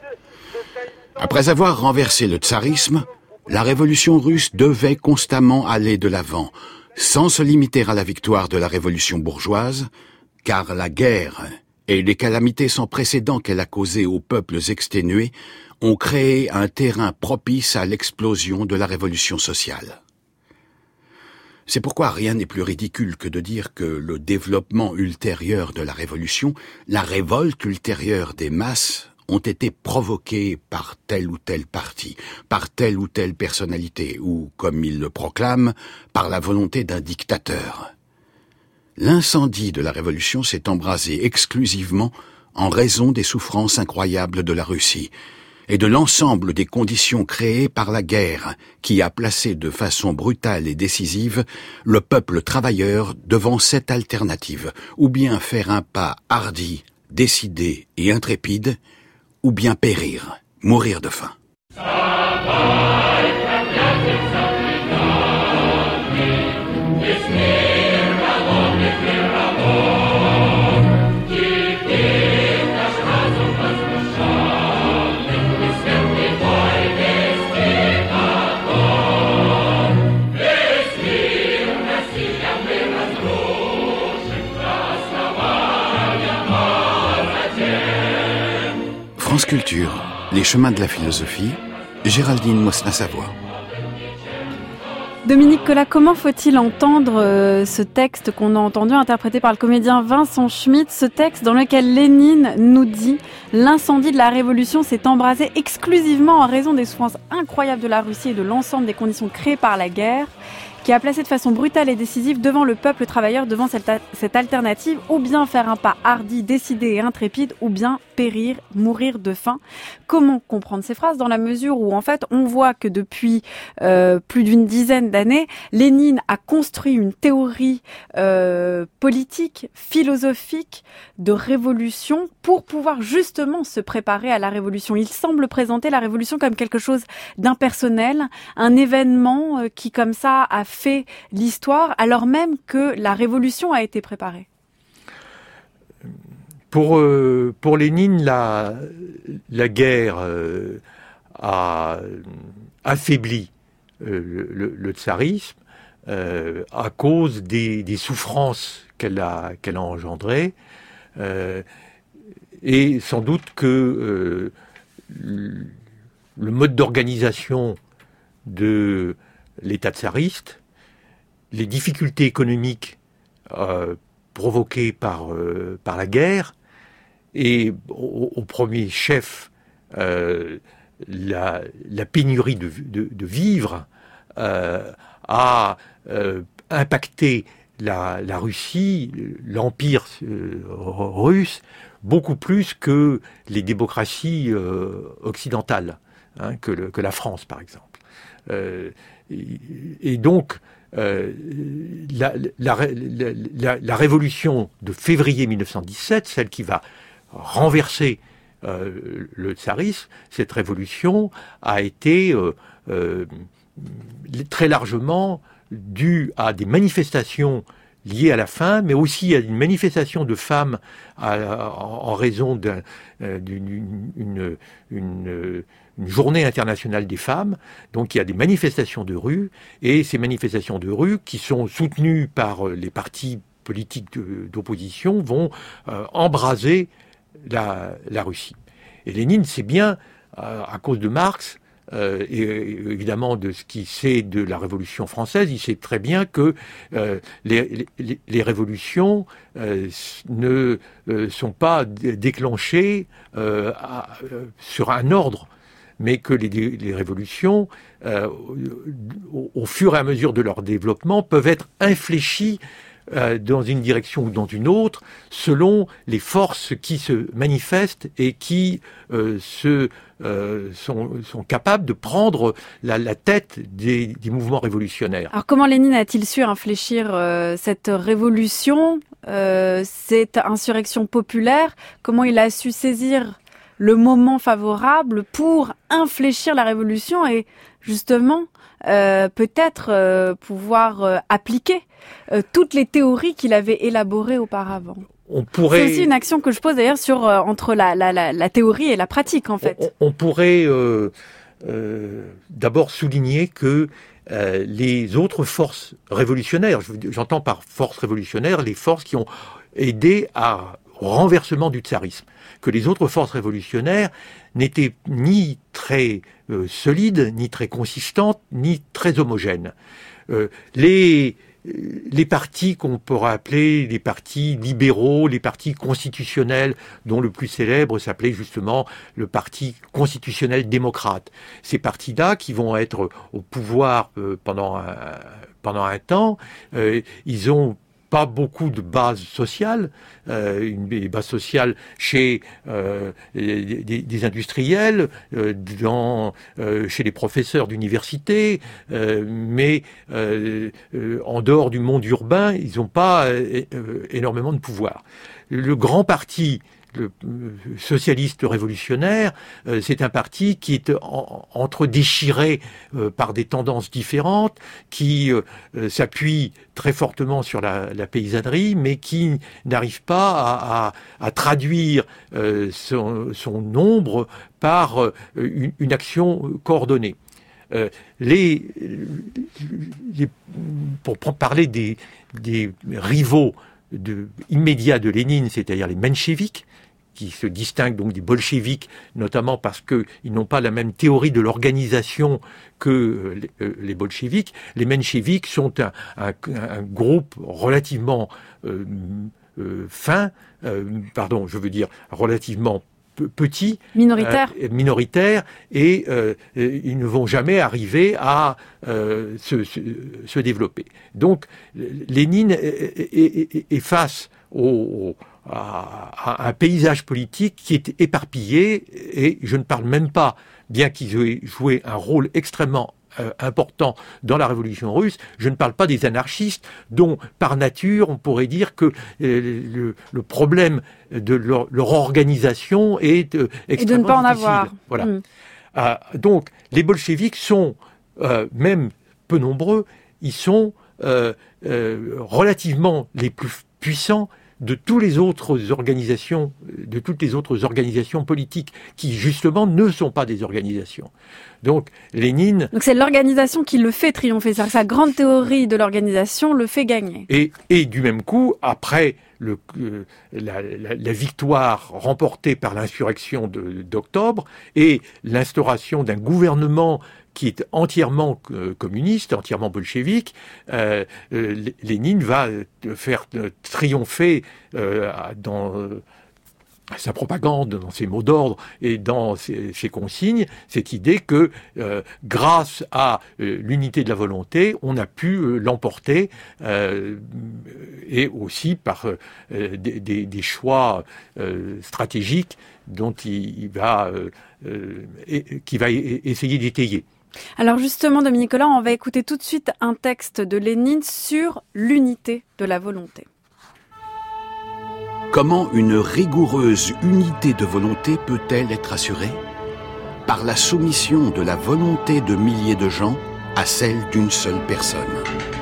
Après avoir renversé le tsarisme, la révolution russe devait constamment aller de l'avant, sans se limiter à la victoire de la révolution bourgeoise, car la guerre et les calamités sans précédent qu'elle a causées aux peuples exténués ont créé un terrain propice à l'explosion de la révolution sociale. C'est pourquoi rien n'est plus ridicule que de dire que le développement ultérieur de la révolution, la révolte ultérieure des masses, ont été provoqués par tel ou tel parti, par telle ou telle personnalité, ou, comme il le proclame, par la volonté d'un dictateur. L'incendie de la Révolution s'est embrasé exclusivement en raison des souffrances incroyables de la Russie et de l'ensemble des conditions créées par la guerre qui a placé de façon brutale et décisive le peuple travailleur devant cette alternative, ou bien faire un pas hardi, décidé et intrépide, ou bien périr, mourir de faim. France Culture, les chemins de la philosophie, Géraldine Mosna-Savoie. Dominique Collat, comment faut-il entendre euh, ce texte qu'on a entendu interprété par le comédien Vincent Schmitt, ce texte dans lequel Lénine nous dit « L'incendie de la Révolution s'est embrasé exclusivement en raison des souffrances incroyables de la Russie et de l'ensemble des conditions créées par la guerre » qui a placé de façon brutale et décisive devant le peuple travailleur devant cette, cette alternative, ou bien faire un pas hardi, décidé et intrépide, ou bien périr, mourir de faim. Comment comprendre ces phrases dans la mesure où, en fait, on voit que depuis euh, plus d'une dizaine d'années, Lénine a construit une théorie euh, politique, philosophique, de révolution pour pouvoir justement se préparer à la révolution. Il semble présenter la révolution comme quelque chose d'impersonnel, un événement euh, qui, comme ça, a fait l'histoire, alors même que la révolution a été préparée. Pour, euh, pour Lénine, la, la guerre euh, a affaibli euh, le, le tsarisme euh, à cause des, des souffrances qu'elle a, qu'elle a engendrées, euh, et sans doute que euh, le, le mode d'organisation de l'État tsariste, les difficultés économiques euh, provoquées par, euh, par la guerre, et au, au premier chef, euh, la, la pénurie de, de, de vivres euh, a euh, impacté la, la Russie, l'empire euh, russe, beaucoup plus que les démocraties euh, occidentales, hein, que, le, que la France, par exemple. Euh, et, et donc, euh, la, la, la, la, la révolution de février mille neuf cent dix-sept, celle qui va renverser euh, le tsarisme, cette révolution a été euh, euh, très largement due à des manifestations liées à la faim, mais aussi à une manifestation de femmes à, en, en raison d'un, euh, d'une une, une, une journée internationale des femmes. Donc il y a des manifestations de rue, et ces manifestations de rue, qui sont soutenues par les partis politiques de, d'opposition, vont euh, embraser la, la Russie. Et Lénine sait bien, euh, à cause de Marx, Euh, et, et évidemment de ce qu'il sait de la Révolution française, il sait très bien que euh, les, les, les révolutions euh, ne euh, sont pas d- déclenchées euh, à, euh, sur un ordre, mais que les, les révolutions, euh, au, au fur et à mesure de leur développement, peuvent être infléchies euh, dans une direction ou dans une autre, selon les forces qui se manifestent et qui euh, se Euh, sont, sont capables de prendre la, la tête des, des mouvements révolutionnaires. Alors comment Lénine a-t-il su infléchir euh, cette révolution, euh, cette insurrection populaire? Comment il a su saisir le moment favorable pour infléchir la révolution et justement euh, peut-être euh, pouvoir euh, appliquer euh, toutes les théories qu'il avait élaborées auparavant? On pourrait... C'est aussi une action que je pose d'ailleurs sur euh, entre la, la, la, la théorie et la pratique en fait. On, on pourrait euh, euh, d'abord souligner que euh, les autres forces révolutionnaires, j'entends par forces révolutionnaires les forces qui ont aidé à, au renversement du tsarisme, que les autres forces révolutionnaires n'étaient ni très euh, solides, ni très consistantes, ni très homogènes. Euh, les Les partis qu'on pourrait appeler les partis libéraux, les partis constitutionnels, dont le plus célèbre s'appelait justement le Parti constitutionnel démocrate. Ces partis-là, qui vont être au pouvoir euh, pendant, un, pendant un temps, euh, ils ont pas beaucoup de base sociale, euh, une base sociale chez euh, des, des industriels, euh, dans, euh, chez les professeurs d'université, euh, mais euh, euh, en dehors du monde urbain, ils n'ont pas euh, euh, énormément de pouvoir. Le grand parti, le socialiste révolutionnaire, euh, c'est un parti qui est en, entre déchiré euh, par des tendances différentes, qui euh, s'appuie très fortement sur la, la paysannerie, mais qui n'arrive pas à, à, à traduire euh, son, son nombre par euh, une, une action coordonnée. Euh, les, les, pour parler des, des rivaux de, immédiats de Lénine, c'est-à-dire les mencheviks, qui se distinguent donc des bolcheviks, notamment parce qu'ils n'ont pas la même théorie de l'organisation que les, euh, les bolcheviks. Les mencheviks sont un, un, un groupe relativement euh, euh, fin, euh, pardon, je veux dire relativement petit, minoritaire, euh, minoritaire et euh, ils ne vont jamais arriver à euh, se, se, se développer. Donc, Lénine est, est, est face au, à, à un paysage politique qui est éparpillé, et je ne parle même pas, bien qu'ils aient joué un rôle extrêmement Euh, important dans la révolution russe, je ne parle pas des anarchistes dont, par nature, on pourrait dire que euh, le, le problème de leur, leur organisation est euh, extrêmement difficile. Et de ne pas en avoir. Voilà. Mmh. Euh, donc, les bolcheviks sont, euh, même peu nombreux, ils sont euh, euh, relativement les plus puissants de toutes les autres organisations, de toutes les autres organisations politiques qui justement ne sont pas des organisations. Donc Lénine. Donc c'est l'organisation qui le fait triompher, c'est-à-dire que sa grande théorie de l'organisation le fait gagner. Et, et du même coup, après le, euh, la, la, la victoire remportée par l'insurrection de, d'octobre et l'instauration d'un gouvernement qui est entièrement euh, communiste, entièrement bolchevique, euh, euh, Lénine va faire triompher euh, dans euh, sa propagande, dans ses mots d'ordre et dans ses, ses consignes, cette idée que euh, grâce à euh, l'unité de la volonté, on a pu euh, l'emporter, euh, et aussi par euh, des, des, des choix euh, stratégiques dont il, il va, euh, euh, et, qui va essayer d'étayer. Alors justement, Dominique Collant, on va écouter tout de suite un texte de Lénine sur l'unité de la volonté. Comment une rigoureuse unité de volonté peut-elle être assurée? Par la soumission de la volonté de milliers de gens à celle d'une seule personne.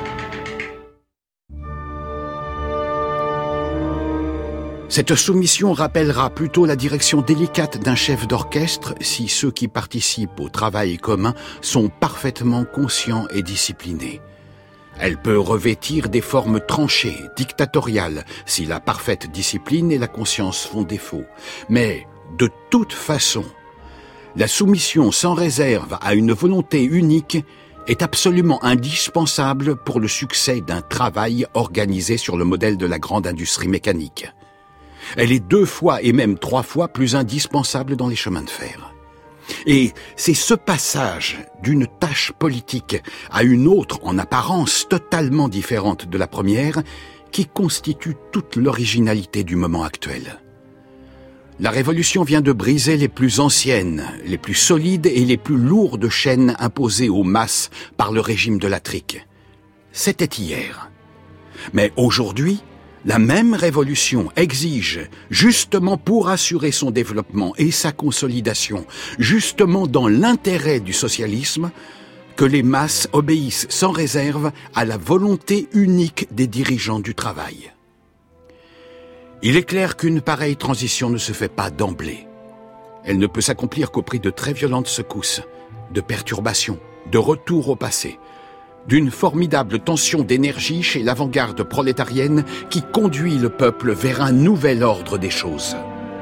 Cette soumission rappellera plutôt la direction délicate d'un chef d'orchestre si ceux qui participent au travail commun sont parfaitement conscients et disciplinés. Elle peut revêtir des formes tranchées, dictatoriales, si la parfaite discipline et la conscience font défaut. Mais, de toute façon, la soumission sans réserve à une volonté unique est absolument indispensable pour le succès d'un travail organisé sur le modèle de la grande industrie mécanique. Elle est deux fois et même trois fois plus indispensable dans les chemins de fer. Et c'est ce passage d'une tâche politique à une autre en apparence totalement différente de la première qui constitue toute l'originalité du moment actuel. La Révolution vient de briser les plus anciennes, les plus solides et les plus lourdes chaînes imposées aux masses par le régime de la trique. C'était hier. Mais aujourd'hui, la même révolution exige, justement pour assurer son développement et sa consolidation, justement dans l'intérêt du socialisme, que les masses obéissent sans réserve à la volonté unique des dirigeants du travail. Il est clair qu'une pareille transition ne se fait pas d'emblée. Elle ne peut s'accomplir qu'au prix de très violentes secousses, de perturbations, de retour au passé, d'une formidable tension d'énergie chez l'avant-garde prolétarienne qui conduit le peuple vers un nouvel ordre des choses.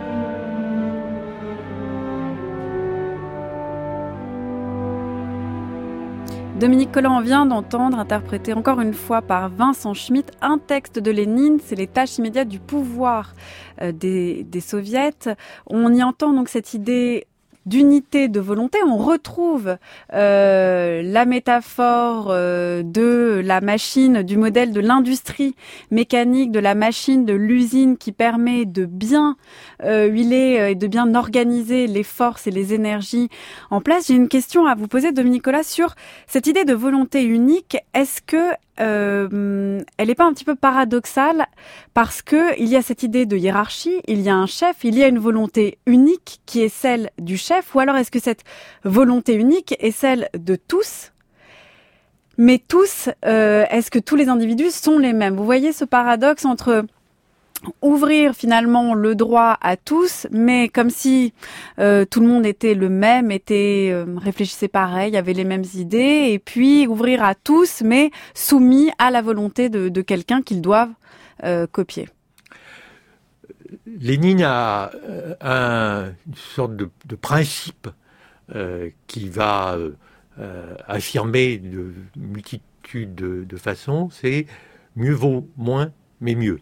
Dominique Collant vient d'entendre, interprété encore une fois par Vincent Schmitt, un texte de Lénine, c'est les tâches immédiates du pouvoir euh, des, des soviets. On y entend donc cette idée d'unité de volonté. On retrouve euh, la métaphore euh, de la machine, du modèle de l'industrie mécanique, de la machine, de l'usine qui permet de bien euh, huiler et de bien organiser les forces et les énergies en place. J'ai une question à vous poser, Dominique Collant, sur cette idée de volonté unique. Est-ce que Euh, elle n'est pas un petit peu paradoxale parce que il y a cette idée de hiérarchie, il y a un chef, il y a une volonté unique qui est celle du chef, ou alors est-ce que cette volonté unique est celle de tous? Mais tous, euh, est-ce que tous les individus sont les mêmes? Vous voyez ce paradoxe entre ouvrir finalement le droit à tous, mais comme si euh, tout le monde était le même, était euh, réfléchissait pareil, avait les mêmes idées, et puis ouvrir à tous, mais soumis à la volonté de, de quelqu'un qu'ils doivent euh, copier. Lénine a un, une sorte de, de principe euh, qui va euh, euh, affirmer de multitude de, de façons, c'est mieux vaut moins, mais mieux.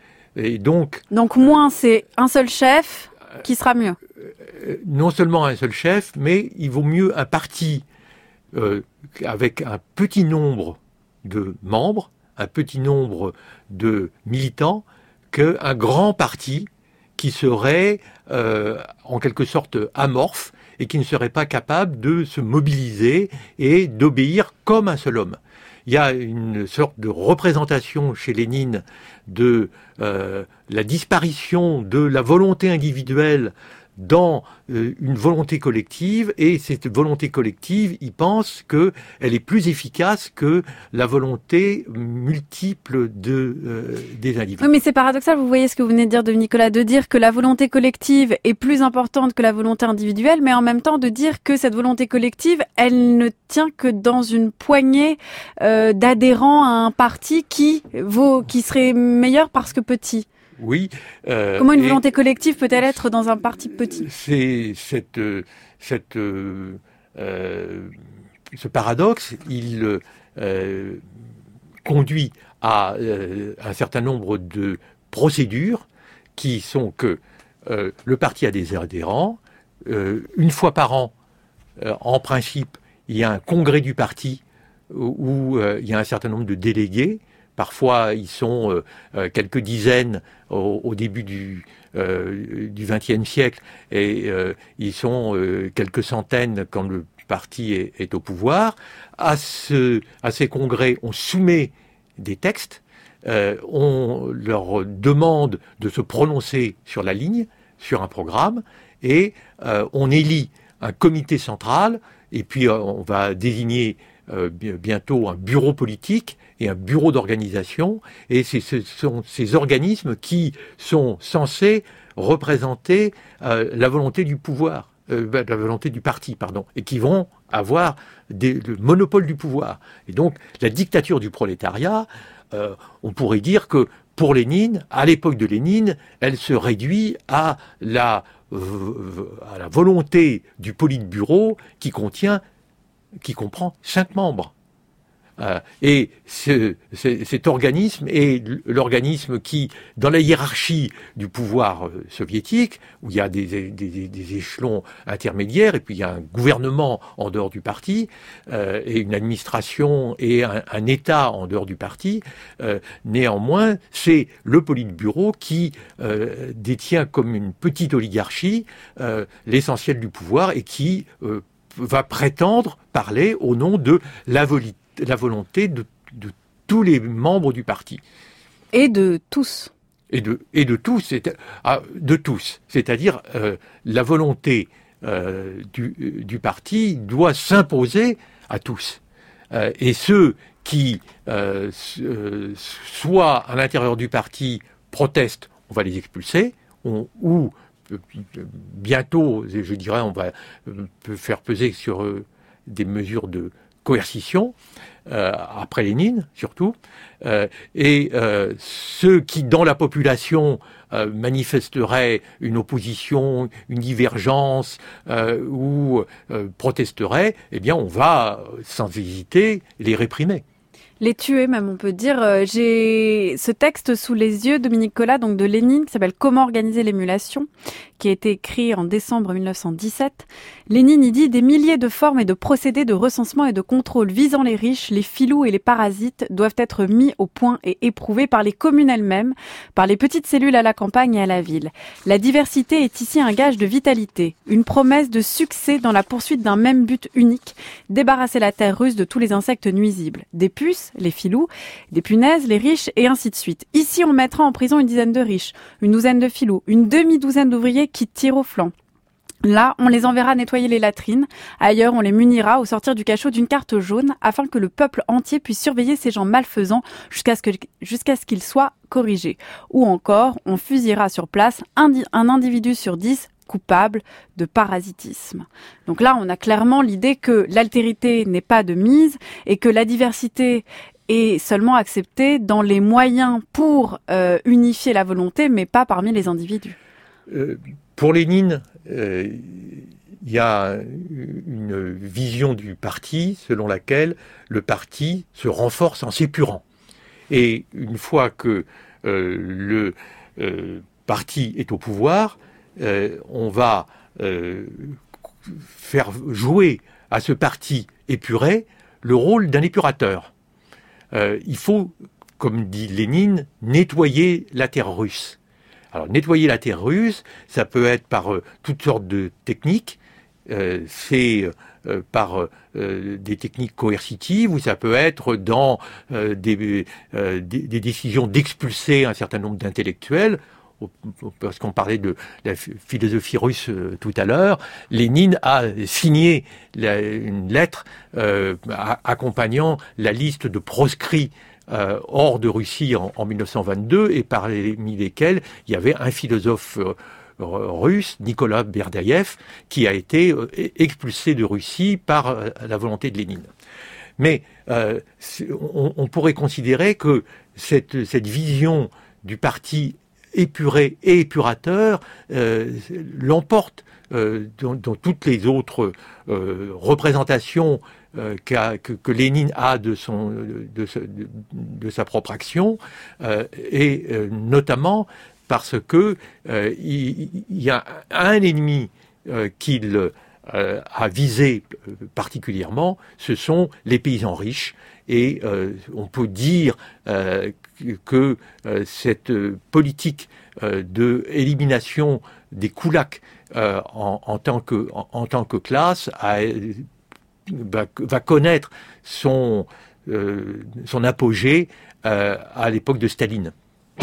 Et donc, donc moins, c'est un seul chef qui sera mieux. Euh, non seulement un seul chef, mais il vaut mieux un parti euh, avec un petit nombre de membres, un petit nombre de militants, qu'un grand parti qui serait euh, en quelque sorte amorphe et qui ne serait pas capable de se mobiliser et d'obéir comme un seul homme. Il y a une sorte de représentation chez Lénine de euh, la disparition de la volonté individuelle dans euh, une volonté collective, et cette volonté collective, il pense qu'elle est plus efficace que la volonté multiple de, euh, des individus. Oui, mais c'est paradoxal, vous voyez ce que vous venez de dire de Nicolas, de dire que la volonté collective est plus importante que la volonté individuelle, mais en même temps de dire que cette volonté collective, elle ne tient que dans une poignée euh, d'adhérents à un parti qui vaut, qui serait meilleur parce que petit. Oui. Euh, Comment une volonté collective peut-elle être dans un parti petit ? C'est cette, cette, euh, euh, ce paradoxe, il euh, conduit à euh, un certain nombre de procédures qui sont que euh, le parti a des adhérents, euh, une fois par an, euh, en principe, il y a un congrès du parti où, où euh, il y a un certain nombre de délégués. Parfois, ils sont euh, quelques dizaines au, au début du euh, du vingtième siècle, et euh, ils sont euh, quelques centaines quand le parti est, est au pouvoir. À, ce, à ces congrès, on soumet des textes, euh, on leur demande de se prononcer sur la ligne, sur un programme, et euh, on élit un comité central, et puis euh, on va désigner euh, bientôt un bureau politique et un bureau d'organisation, et c'est, ce sont ces organismes qui sont censés représenter euh, la volonté du pouvoir, euh, la volonté du parti, pardon, et qui vont avoir des, le monopole du pouvoir. Et donc, la dictature du prolétariat, euh, on pourrait dire que pour Lénine, à l'époque de Lénine, elle se réduit à la, euh, à la volonté du Politburo qui contient, qui comprend cinq membres. Euh, et ce, ce, cet organisme est l'organisme qui, dans la hiérarchie du pouvoir euh, soviétique, où il y a des, des, des, des échelons intermédiaires, et puis il y a un gouvernement en dehors du parti, euh, et une administration et un, un État en dehors du parti, euh, néanmoins, c'est le Politburo qui euh, détient comme une petite oligarchie euh, l'essentiel du pouvoir, et qui euh, va prétendre parler au nom de la volonté la volonté de, de tous les membres du parti. Et de tous. Et de, et de tous, c'est, ah, de tous. C'est-à-dire, euh, la volonté euh, du, du parti doit s'imposer à tous. Euh, et ceux qui, euh, euh, soit à l'intérieur du parti, protestent, on va les expulser, on, ou euh, bientôt, je dirais, on va euh, faire peser sur eux des mesures de coercition, euh, après Lénine surtout, euh, et euh, ceux qui dans la population euh, manifesteraient une opposition, une divergence euh, ou euh, protesteraient, eh bien on va sans hésiter les réprimer. Les tuer même, on peut dire. Euh, j'ai ce texte sous les yeux de Nicolas, donc de Lénine, qui s'appelle « Comment organiser l'émulation », qui a été écrit en décembre mille neuf cent dix-sept. Lénine y dit « Des milliers de formes et de procédés de recensement et de contrôle visant les riches, les filous et les parasites doivent être mis au point et éprouvés par les communes elles-mêmes, par les petites cellules à la campagne et à la ville. La diversité est ici un gage de vitalité, une promesse de succès dans la poursuite d'un même but unique, débarrasser la terre russe de tous les insectes nuisibles, des puces, les filous, des punaises, les riches, et ainsi de suite. Ici, on mettra en prison une dizaine de riches, une douzaine de filous, une demi-douzaine d'ouvriers qui tirent au flanc. Là, on les enverra nettoyer les latrines. Ailleurs, on les munira au sortir du cachot d'une carte jaune afin que le peuple entier puisse surveiller ces gens malfaisants jusqu'à ce que, jusqu'à ce qu'ils soient corrigés. Ou encore, on fusillera sur place un, un individu sur dix coupable de parasitisme. Donc là, on a clairement l'idée que l'altérité n'est pas de mise et que la diversité est seulement accepté dans les moyens pour euh, unifier la volonté, mais pas parmi les individus. Euh, pour Lénine, euh, il y a une vision du parti selon laquelle le parti se renforce en s'épurant. Et une fois que euh, le euh, parti est au pouvoir, euh, on va euh, faire jouer à ce parti épuré le rôle d'un épurateur. Euh, il faut, comme dit Lénine, nettoyer la terre russe. Alors, nettoyer la terre russe, ça peut être par euh, toutes sortes de techniques. Euh, c'est euh, par euh, des techniques coercitives, ou ça peut être dans euh, des, euh, des, des décisions d'expulser un certain nombre d'intellectuels. Parce qu'on parlait de la philosophie russe euh, tout à l'heure, Lénine a signé la, une lettre euh, accompagnant la liste de proscrits euh, hors de Russie en, en dix-neuf cent vingt-deux, et parmi lesquels il y avait un philosophe euh, russe, Nicolas Berdiaïev, qui a été euh, expulsé de Russie par euh, la volonté de Lénine. Mais euh, on, on pourrait considérer que cette, cette vision du parti épuré et épurateur euh, l'emporte euh, dans, dans toutes les autres euh, représentations euh, qu'a, que, que Lénine a de, son, de, de, de, de sa propre action, euh, et euh, notamment parce que euh, il, il y a un ennemi euh, qu'il euh, a visé particulièrement, ce sont les paysans riches. Et euh, on peut dire euh, que euh, cette politique euh, de élimination des koulaks euh, en, en, tant que, en, en tant que classe a, va, va connaître son, euh, son apogée euh, à l'époque de Staline.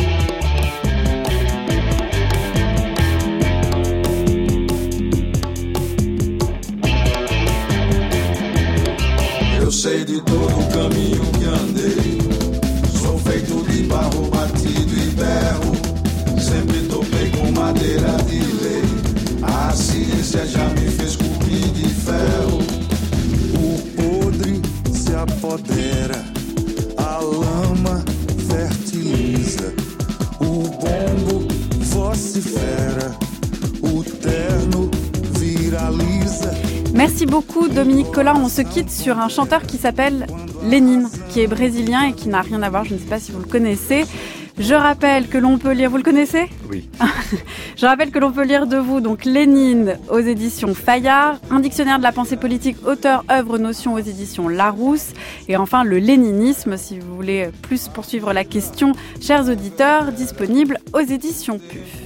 Eu sei de todo o caminho que andei, sou feito de barro batido e berro, sempre topei com madeira de lei, a ciência já me fez cobrir de ferro. O podre se apodera, a lama fertiliza, o bombo vocifera, o terno viraliza. Merci beaucoup Dominique Collin. On se quitte sur un chanteur qui s'appelle Lénine, qui est brésilien et qui n'a rien à voir, je ne sais pas si vous le connaissez. Je rappelle que l'on peut lire, vous le connaissez ? Oui. Je rappelle que l'on peut lire de vous donc Lénine aux éditions Fayard, un dictionnaire de la pensée politique, auteur, œuvre, notion aux éditions Larousse, et enfin le léninisme, si vous voulez plus poursuivre la question, chers auditeurs, disponible aux éditions P U F.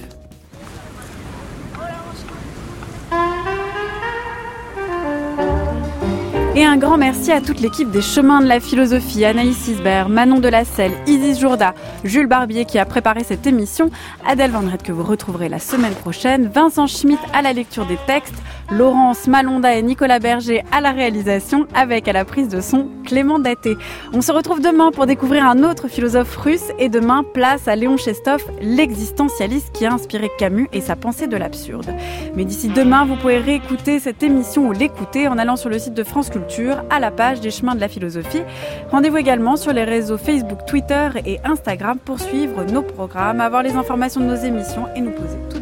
Et un grand merci à toute l'équipe des Chemins de la Philosophie, Anaïs Isbert, Manon Delacelle, Isis Jourda, Jules Barbier qui a préparé cette émission, Adèle Van Rett que vous retrouverez la semaine prochaine, Vincent Schmitt à la lecture des textes, Laurence Malonda et Nicolas Berger à la réalisation, avec à la prise de son Clément Daté. On se retrouve demain pour découvrir un autre philosophe russe, et demain, place à Léon Chestov, l'existentialiste qui a inspiré Camus et sa pensée de l'absurde. Mais d'ici demain, vous pouvez réécouter cette émission ou l'écouter en allant sur le site de France Culture, à la page des Chemins de la Philosophie. Rendez-vous également sur les réseaux Facebook, Twitter et Instagram pour suivre nos programmes, avoir les informations de nos émissions et nous poser toutes